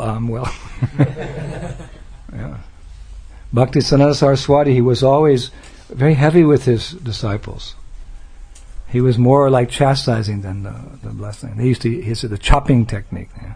S1: Yeah. Bhakti Siddhanta Saraswati, he was always very heavy with his disciples. He was more like chastising than the blessing. He said the chopping technique. Yeah.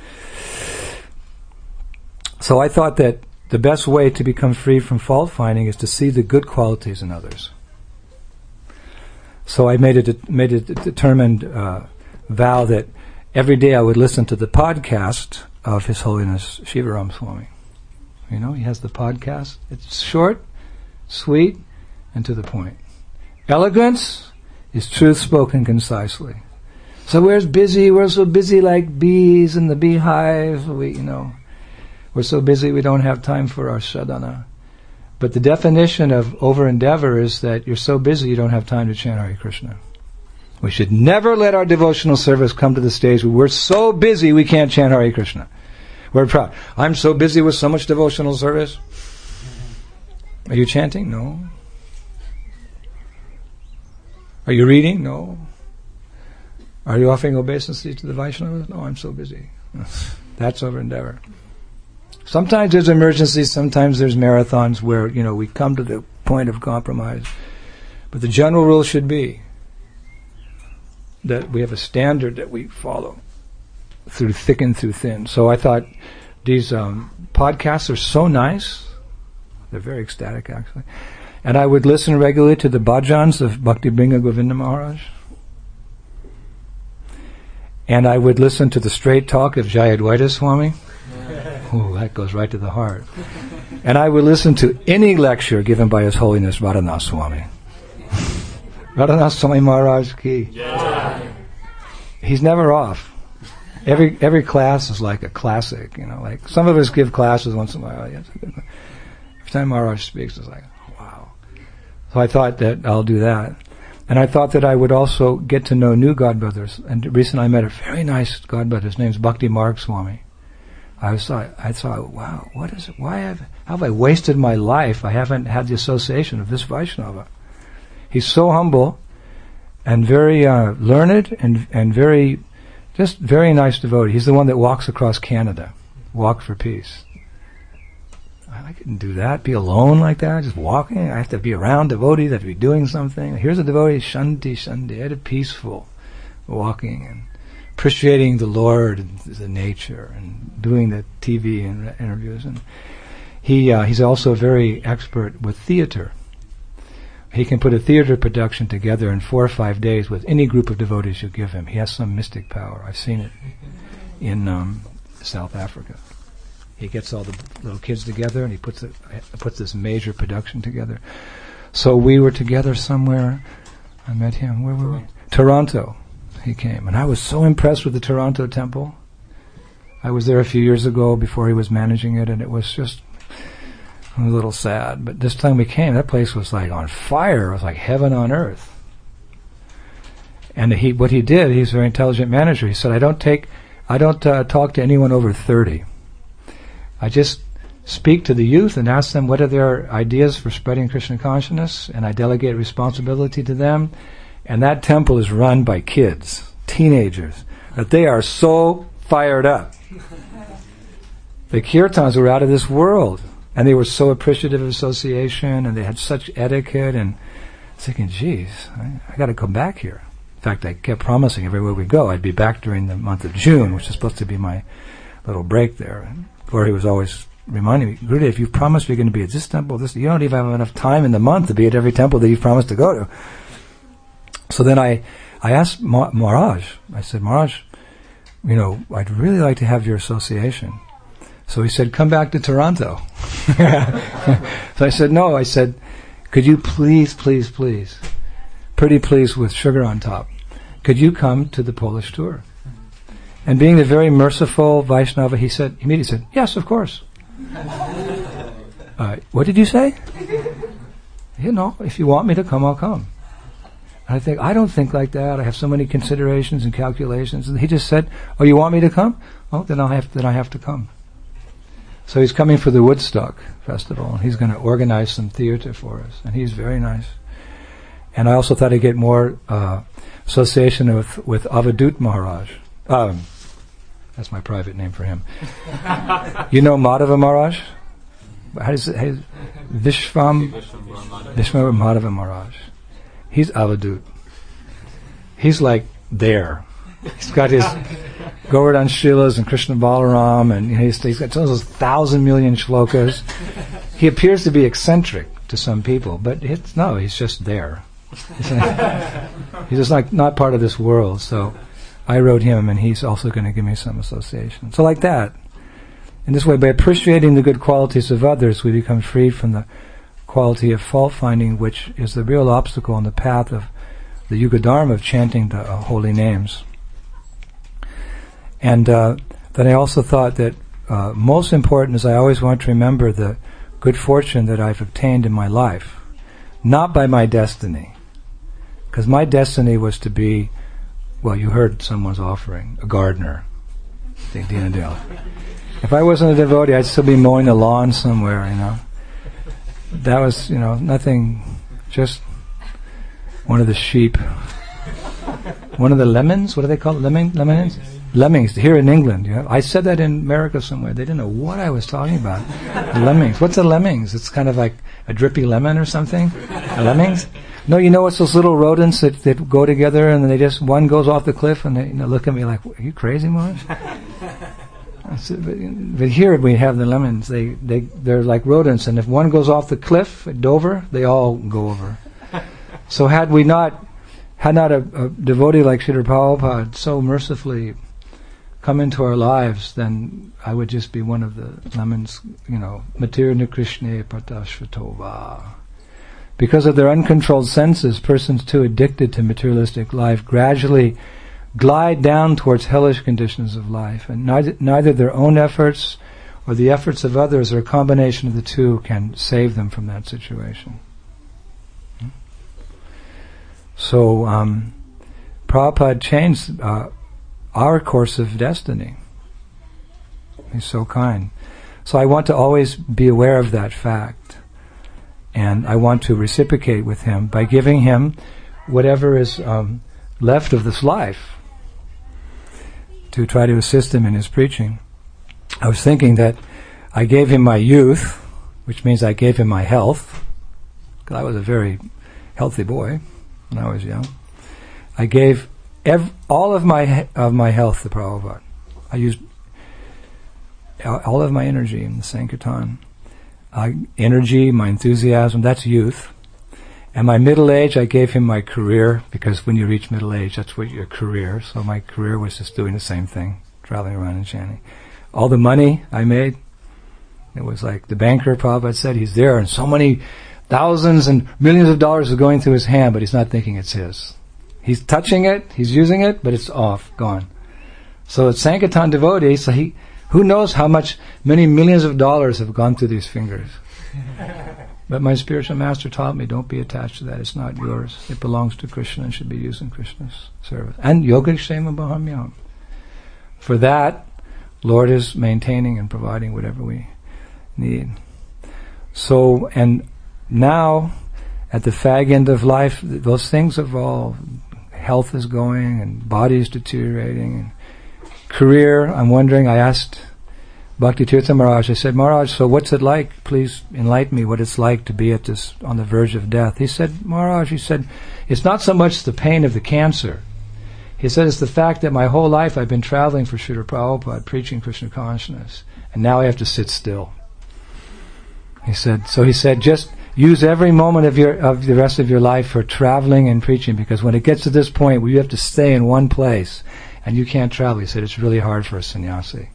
S1: So I thought that the best way to become free from fault finding is to see the good qualities in others. So I made a determined vow that every day I would listen to the podcast of His Holiness Shivaram Swami. You know, he has the podcast. It's short, sweet, and to the point. Elegance is truth spoken concisely. So we're so busy like bees in the beehive. We're so busy we don't have time for our sadhana. But the definition of over-endeavor is that you're so busy you don't have time to chant Hare Krishna. We should never let our devotional service come to the stage where we're so busy we can't chant Hare Krishna. We're proud. I'm so busy with so much devotional service. Are you chanting? No. Are you reading? No. Are you offering obeisance to the Vaishnavas? No, I'm so busy. That's over-endeavor. Sometimes there's emergencies, sometimes there's marathons where, we come to the point of compromise. But the general rule should be that we have a standard that we follow through thick and through thin. So I thought these podcasts are so nice. They're very ecstatic, actually. And I would listen regularly to the bhajans of Bhakti Bringa Govinda Maharaj. And I would listen to the straight talk of Jayadvaita Swami. Oh, that goes right to the heart. And I would listen to any lecture given by His Holiness Radhanath Swami. Radhanath Swami Maharaj ki. Yeah. He's never off. Every class is like a classic, like some of us give classes once in a while. Yes. Every time Maharaj speaks, it's like, wow. So I thought that I'll do that. And I thought that I would also get to know new godbrothers. And recently I met a very nice godbrother. His name's Bhakti Marg Swami. I thought, wow, what is it? How have I wasted my life? I haven't had the association of this Vaishnava. He's so humble and very learned and very nice devotee. He's the one that walks across Canada. Walk for peace. I couldn't do that, be alone like that, just walking. I have to be around devotees, I have to be doing something. Here's a devotee, Shanti, I had a peaceful walking and appreciating the Lord and the nature and doing the TV and interviews. And he's also very expert with theater. He can put a theater production together in 4 or 5 days with any group of devotees you give him. He has some mystic power. I've seen it in South Africa. He gets all the little kids together and he puts this major production together. So we were together somewhere. I met him. Where were we? Toronto. He came. And I was so impressed with the Toronto temple. I was there a few years ago before he was managing it, and it was just a little sad. But this time we came, that place was like on fire. It was like heaven on earth. And what he did, he's a very intelligent manager. He said, I don't talk to anyone over 30. I just speak to the youth and ask them what are their ideas for spreading Krishna consciousness, and I delegate responsibility to them. And that temple is run by kids, teenagers, that they are so fired up. The kirtans were out of this world, and they were so appreciative of association, and they had such etiquette, and I was thinking, geez, I got to come back here. In fact, I kept promising everywhere we go I'd be back during the month of June, which is supposed to be my little break there. And Gloria was always reminding me, Gurudev, if you've promised you're going to be at this temple, you don't even have enough time in the month to be at every temple that you've promised to go to. So then I asked Maharaj, I said, Maharaj, I'd really like to have your association. So he said, come back to Toronto. So I said, no. I said, could you please, pretty please with sugar on top, could you come to the Polish tour? And being the very merciful Vaishnava, he immediately said, yes, of course. What did you say? If you want me to come, I'll come. And I don't think like that. I have so many considerations and calculations. And he just said, oh, you want me to come? Oh, then I have to come. So he's coming for the Woodstock Festival, and he's going to organize some theater for us, and he's very nice. And I also thought I'd get more association with Avadut Maharaj. That's my private name for him. You know Madhava Maharaj? How does it? Vishwam Madhava Maharaj. He's Avadut. He's like there. He's got his Govardhan Shilas and Krishna Balaram, and he's got those 1,000 million shlokas. He appears to be eccentric to some people, but he's just there. He's just like not part of this world. So I wrote him, and he's also going to give me some association. So like that. In this way, by appreciating the good qualities of others, we become freed from the quality of fault-finding, which is the real obstacle in the path of the Yuga Dharma of chanting the holy names. And then I also thought that most important is I always want to remember the good fortune that I've obtained in my life, not by my destiny. Because my destiny was to be, well, you heard someone's offering, a gardener. Dinadale. If I wasn't a devotee, I'd still be mowing the lawn somewhere, That was, nothing, just one of the sheep. One of the lemons? What do they call it? Lemons? Lemmings, here in England. I said that in America somewhere. They didn't know what I was talking about. Lemmings. What's a lemmings? It's kind of like a drippy lemon or something? A lemmings? No, it's those little rodents that go together and then one goes off the cliff and they look at me like, are you crazy, Mars? But here we have the lemons. They're like rodents, and if one goes off the cliff at Dover, they all go over. So had not a devotee like Srila Prabhupada so mercifully come into our lives, then I would just be one of the lemons, Matirna Krishna Pratashvatova. Because of their uncontrolled senses, persons too addicted to materialistic life gradually glide down towards hellish conditions of life, and neither their own efforts or the efforts of others or a combination of the two can save them from that situation. So Prabhupada changed our course of destiny. He's so kind. So I want to always be aware of that fact, and I want to reciprocate with him by giving him whatever is left of this life, to try to assist him in his preaching. I was thinking that I gave him my youth, which means I gave him my health, because I was a very healthy boy when I was young. I gave all of my health to Prabhupada. I used all of my energy in the Sankirtan. Energy, my enthusiasm, that's youth. And my middle age, I gave him my career, because when you reach middle age, that's what your career. So my career was just doing the same thing, traveling around and chanting. All the money I made, it was like the banker, Prabhupada said, he's there, and so many thousands and millions of dollars are going through his hand, but he's not thinking it's his. He's touching it, he's using it, but it's off, gone. So it's Sankirtan devotee, so who knows how many millions of dollars have gone through these fingers. But my spiritual master taught me, don't be attached to that. It's not yours. It belongs to Krishna and should be used in Krishna's service. And Yogakshema Bahamyam. For that, Lord is maintaining and providing whatever we need. So, and now, at the fag end of life, those things have all, health is going and body is deteriorating. And career, I'm wondering, I asked Bhakti Tirtha Maharaj, I said, Maharaj, so what's it like? Please enlighten me what it's like to be on the verge of death. He said, Maharaj, it's not so much the pain of the cancer. He said, it's the fact that my whole life I've been traveling for Srila Prabhupada, preaching Krishna consciousness, and now I have to sit still. He said, just use every moment of the rest of your life for traveling and preaching, because when it gets to this point where you have to stay in one place and you can't travel, he said, it's really hard for a sannyasi.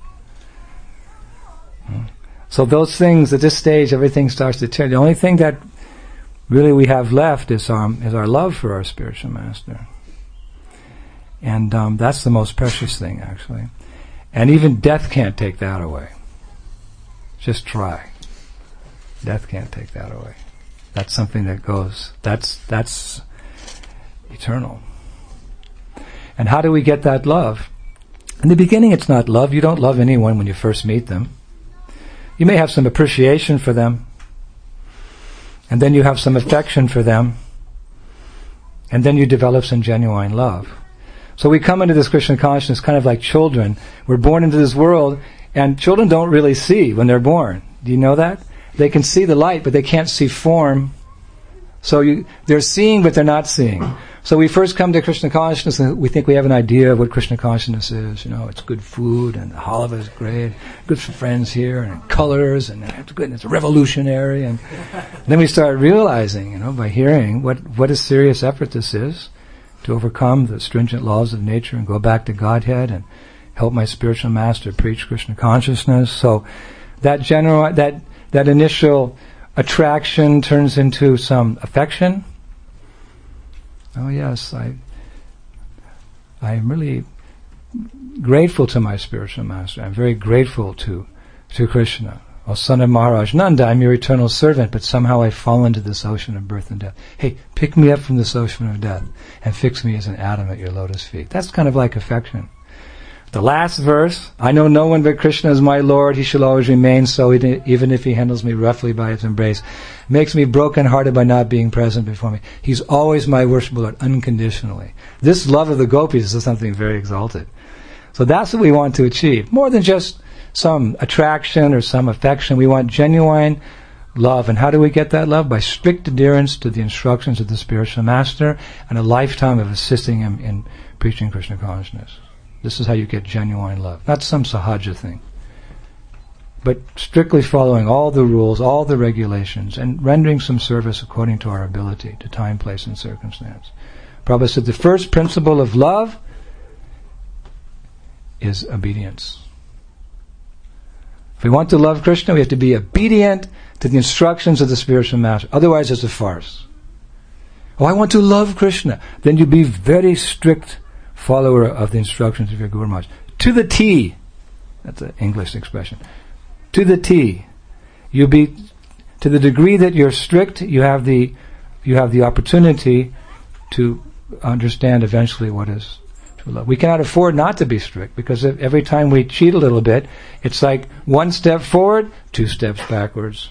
S1: So those things, at this stage, everything starts to turn. The only thing that really we have left is our love for our spiritual master. And that's the most precious thing, actually. And even death can't take that away. Just try. Death can't take that away. That's something that goes, that's eternal. And how do we get that love? In the beginning, it's not love. You don't love anyone when you first meet them. You may have some appreciation for them, and then you have some affection for them, and then you develop some genuine love. So we come into this Krishna consciousness kind of like children. We're born into this world, and children don't really see when they're born. Do you know that? They can see the light, but they can't see form. So they're seeing, but they're not seeing. So we first come to Krishna consciousness, and we think we have an idea of what Krishna consciousness is. It's good food, and the halva is great, good for friends here, and colors, and it's good, and it's revolutionary. And then we start realizing, by hearing, what a serious effort this is to overcome the stringent laws of nature and go back to Godhead and help my spiritual master preach Krishna consciousness. So that initial attraction turns into some affection. Oh yes, I'm really grateful to my spiritual master. I'm very grateful to Krishna. Oh, son of Maharaj Nanda, I'm your eternal servant, but somehow I fall into this ocean of birth and death. Hey, pick me up from this ocean of death and fix me as an atom at your lotus feet. That's kind of like affection. The last verse, I know no one but Krishna is my Lord, he shall always remain so, even if he handles me roughly by his embrace. Makes me broken-hearted by not being present before me. He's always my worshipful Lord, unconditionally. This love of the gopis is something very exalted. So that's what we want to achieve. More than just some attraction or some affection, we want genuine love. And how do we get that love? By strict adherence to the instructions of the spiritual master and a lifetime of assisting him in preaching Krishna consciousness. This is how you get genuine love. Not some sahaja thing. But strictly following all the rules, all the regulations, and rendering some service according to our ability, to time, place, and circumstance. Prabhupada said the first principle of love is obedience. If we want to love Krishna, we have to be obedient to the instructions of the spiritual master. Otherwise, it's a farce. Oh, I want to love Krishna. Then you be very strict follower of the instructions of your Guru Maharaj. To the T. That's an English expression. To the T. You be, to the degree that you're strict, you have the opportunity to understand eventually what is true love. We cannot afford not to be strict, because every time we cheat a little bit, it's like one step forward, 2 steps backwards.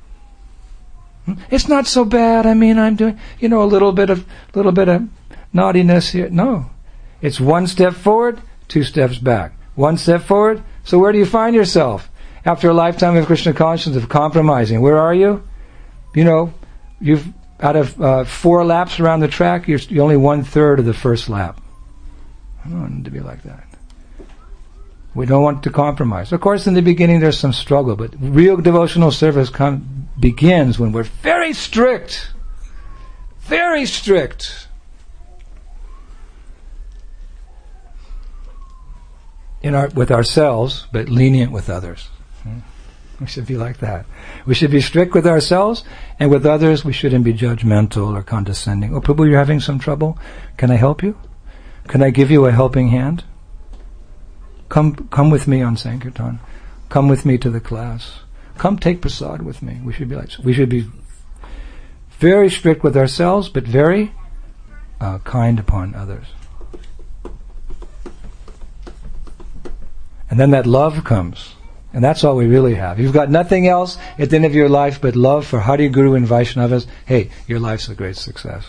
S1: It's not so bad. I mean, I'm doing, a little bit of naughtiness here. No. It's 1 step forward, 2 steps back. 1 step forward. So where do you find yourself? After a lifetime of Krishna consciousness, of compromising, where are you? You've out of 4 laps around the track, you're only 1/3 of the first lap. I don't want it to be like that. We don't want to compromise. Of course, in the beginning there's some struggle, but real devotional service begins when we're very strict. Very strict. With ourselves, but lenient with others. We should be like that. We should be strict with ourselves, and with others we shouldn't be judgmental or condescending. Oh, Prabhu, you're having some trouble? Can I help you? Can I give you a helping hand? Come with me on Sankirtan. Come with me to the class. Come take prasad with me. We should be like. We should be very strict with ourselves, but very kind upon others. And then that love comes. And that's all we really have. You've got nothing else at the end of your life but love for Hari, Guru, and Vaishnavas. Hey, your life's a great success.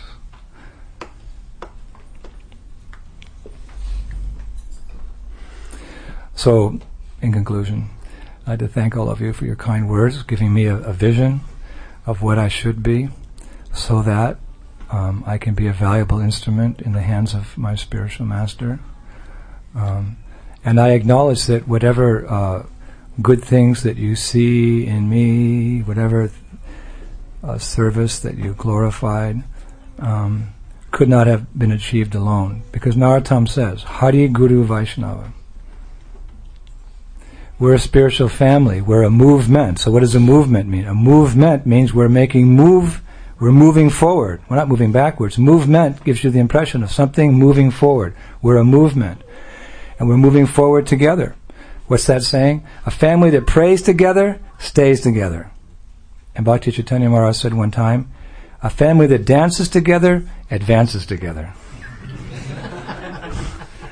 S1: So, in conclusion, I'd like to thank all of you for your kind words, giving me a vision of what I should be, so that I can be a valuable instrument in the hands of my spiritual master. And I acknowledge that whatever good things that you see in me, whatever service that you glorified, could not have been achieved alone. Because Narottam says, Hari, Guru, Vaishnava. We're a spiritual family. We're a movement. So what does a movement mean? A movement means we're moving forward. We're not moving backwards. Movement gives you the impression of something moving forward. We're a movement. And we're moving forward together. What's that saying? A family that prays together stays together. And Bhakti Chaitanya Maharaj said one time, a family that dances together advances together.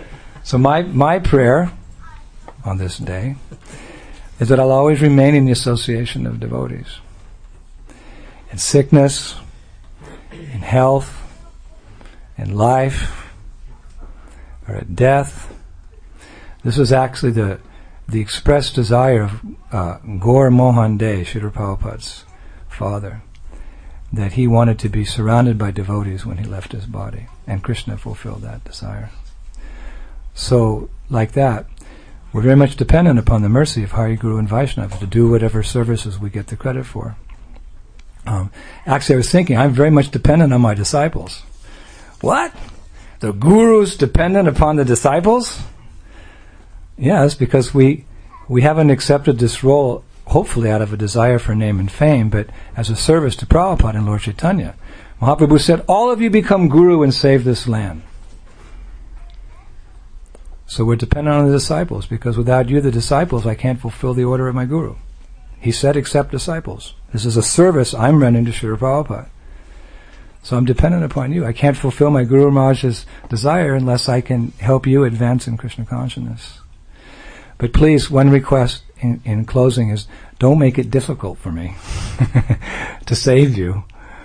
S1: So my prayer on this day is that I'll always remain in the association of devotees. In sickness, in health, in life, or at death. This was actually the expressed desire of Gaur Mohan De, Srila Prabhupada's father, that he wanted to be surrounded by devotees when he left his body. And Krishna fulfilled that desire. So, like that, we're very much dependent upon the mercy of Hari, Guru, and Vaishnava to do whatever services we get the credit for. Actually, I was thinking, I'm very much dependent on my disciples. What? The Guru's dependent upon the disciples? Yes, because we haven't accepted this role, hopefully out of a desire for name and fame, but as a service to Prabhupada and Lord Chaitanya. Mahaprabhu said, all of you become Guru and save this land. So we're dependent on the disciples, because without you, the disciples, I can't fulfill the order of my Guru. He said, accept disciples. This is a service I'm running to Srila Prabhupada. So I'm dependent upon you. I can't fulfill my Guru Maharaj's desire unless I can help you advance in Krishna consciousness. But please, one request in closing is, don't make it difficult for me to save you.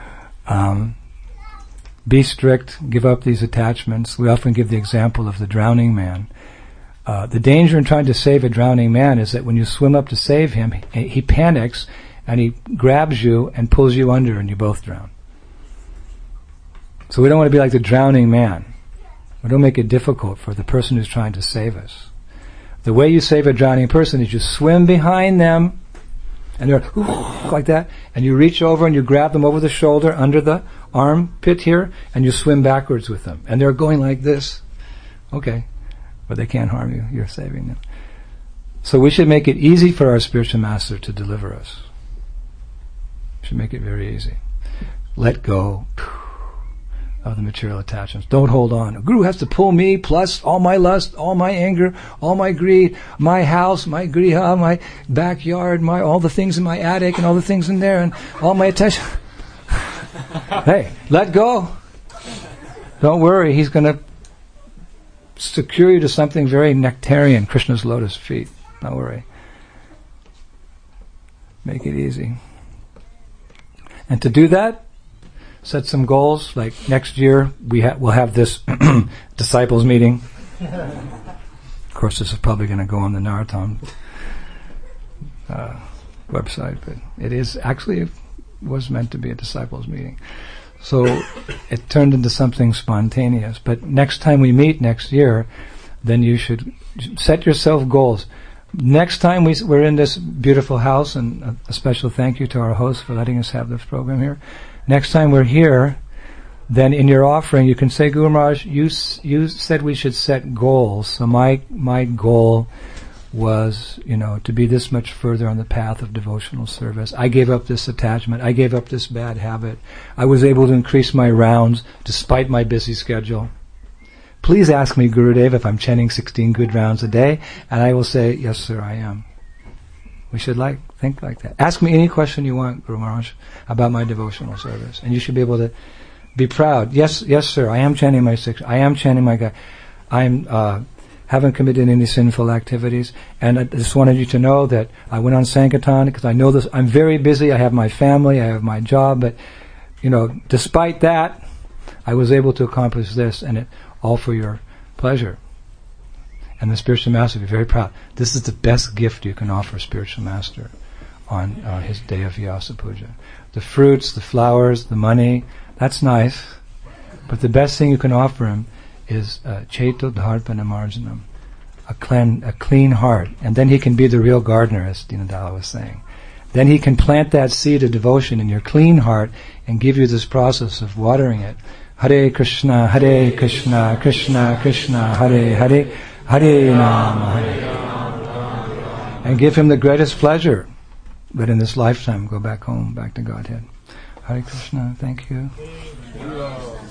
S1: Be strict, give up these attachments. We often give the example of the drowning man. The danger in trying to save a drowning man is that when you swim up to save him, he panics and he grabs you and pulls you under and you both drown. So we don't want to be like the drowning man. We don't make it difficult for the person who's trying to save us. The way you save a drowning person is you swim behind them and they're like that, and you reach over and you grab them over the shoulder under the armpit here and you swim backwards with them. And they're going like this. Okay. But they can't harm you. You're saving them. So we should make it easy for our spiritual master to deliver us. We should make it very easy. Let go of the material attachments. Don't hold on. A guru has to pull me plus all my lust, all my anger, all my greed, my house, my griha, my backyard, all the things in my attic and all the things in there and all my attention. Hey, let go. Don't worry. He's going to secure you to something very nectarian, Krishna's lotus feet. Don't worry. Make it easy. And to do that, set some goals. Like next year, we'll have this disciples meeting. Of course, this is probably going to go on the Narottam website, but it is actually was meant to be a disciples meeting. So it turned into something spontaneous. But next time we meet next year, then you should set yourself goals. Next time we're in this beautiful house, and a special thank you to our host for letting us have this program here. Next time we're here, then in your offering you can say, Guru Maharaj, you said we should set goals. So my goal was, to be this much further on the path of devotional service. I gave up this attachment. I gave up this bad habit. I was able to increase my rounds despite my busy schedule. Please ask me, Gurudev, if I'm chanting 16 good rounds a day, and I will say, yes, sir, I am. We should think like that. Ask me any question you want, Guru Maharaj, about my devotional service, and you should be able to be proud. Yes, sir, I am chanting my 6. I am chanting my God. I haven't committed any sinful activities, and I just wanted you to know that I went on Sankirtan because I know this. I'm very busy. I have my family. I have my job, but despite that, I was able to accomplish this, and it all for your pleasure. And the spiritual master will be very proud. This is the best gift you can offer a spiritual master on his day of Vyasa Puja. The fruits, the flowers, the money, that's nice. But the best thing you can offer him is Chaito Dharpana Marjanam, a clean heart. And then he can be the real gardener, as Dinadala was saying. Then he can plant that seed of devotion in your clean heart and give you this process of watering it. Hare Krishna, Krishna Krishna, Hare Hare, Hare Rama, Hare Rama. And give him the greatest pleasure. But in this lifetime, go back home, back to Godhead. Hare Krishna, thank you.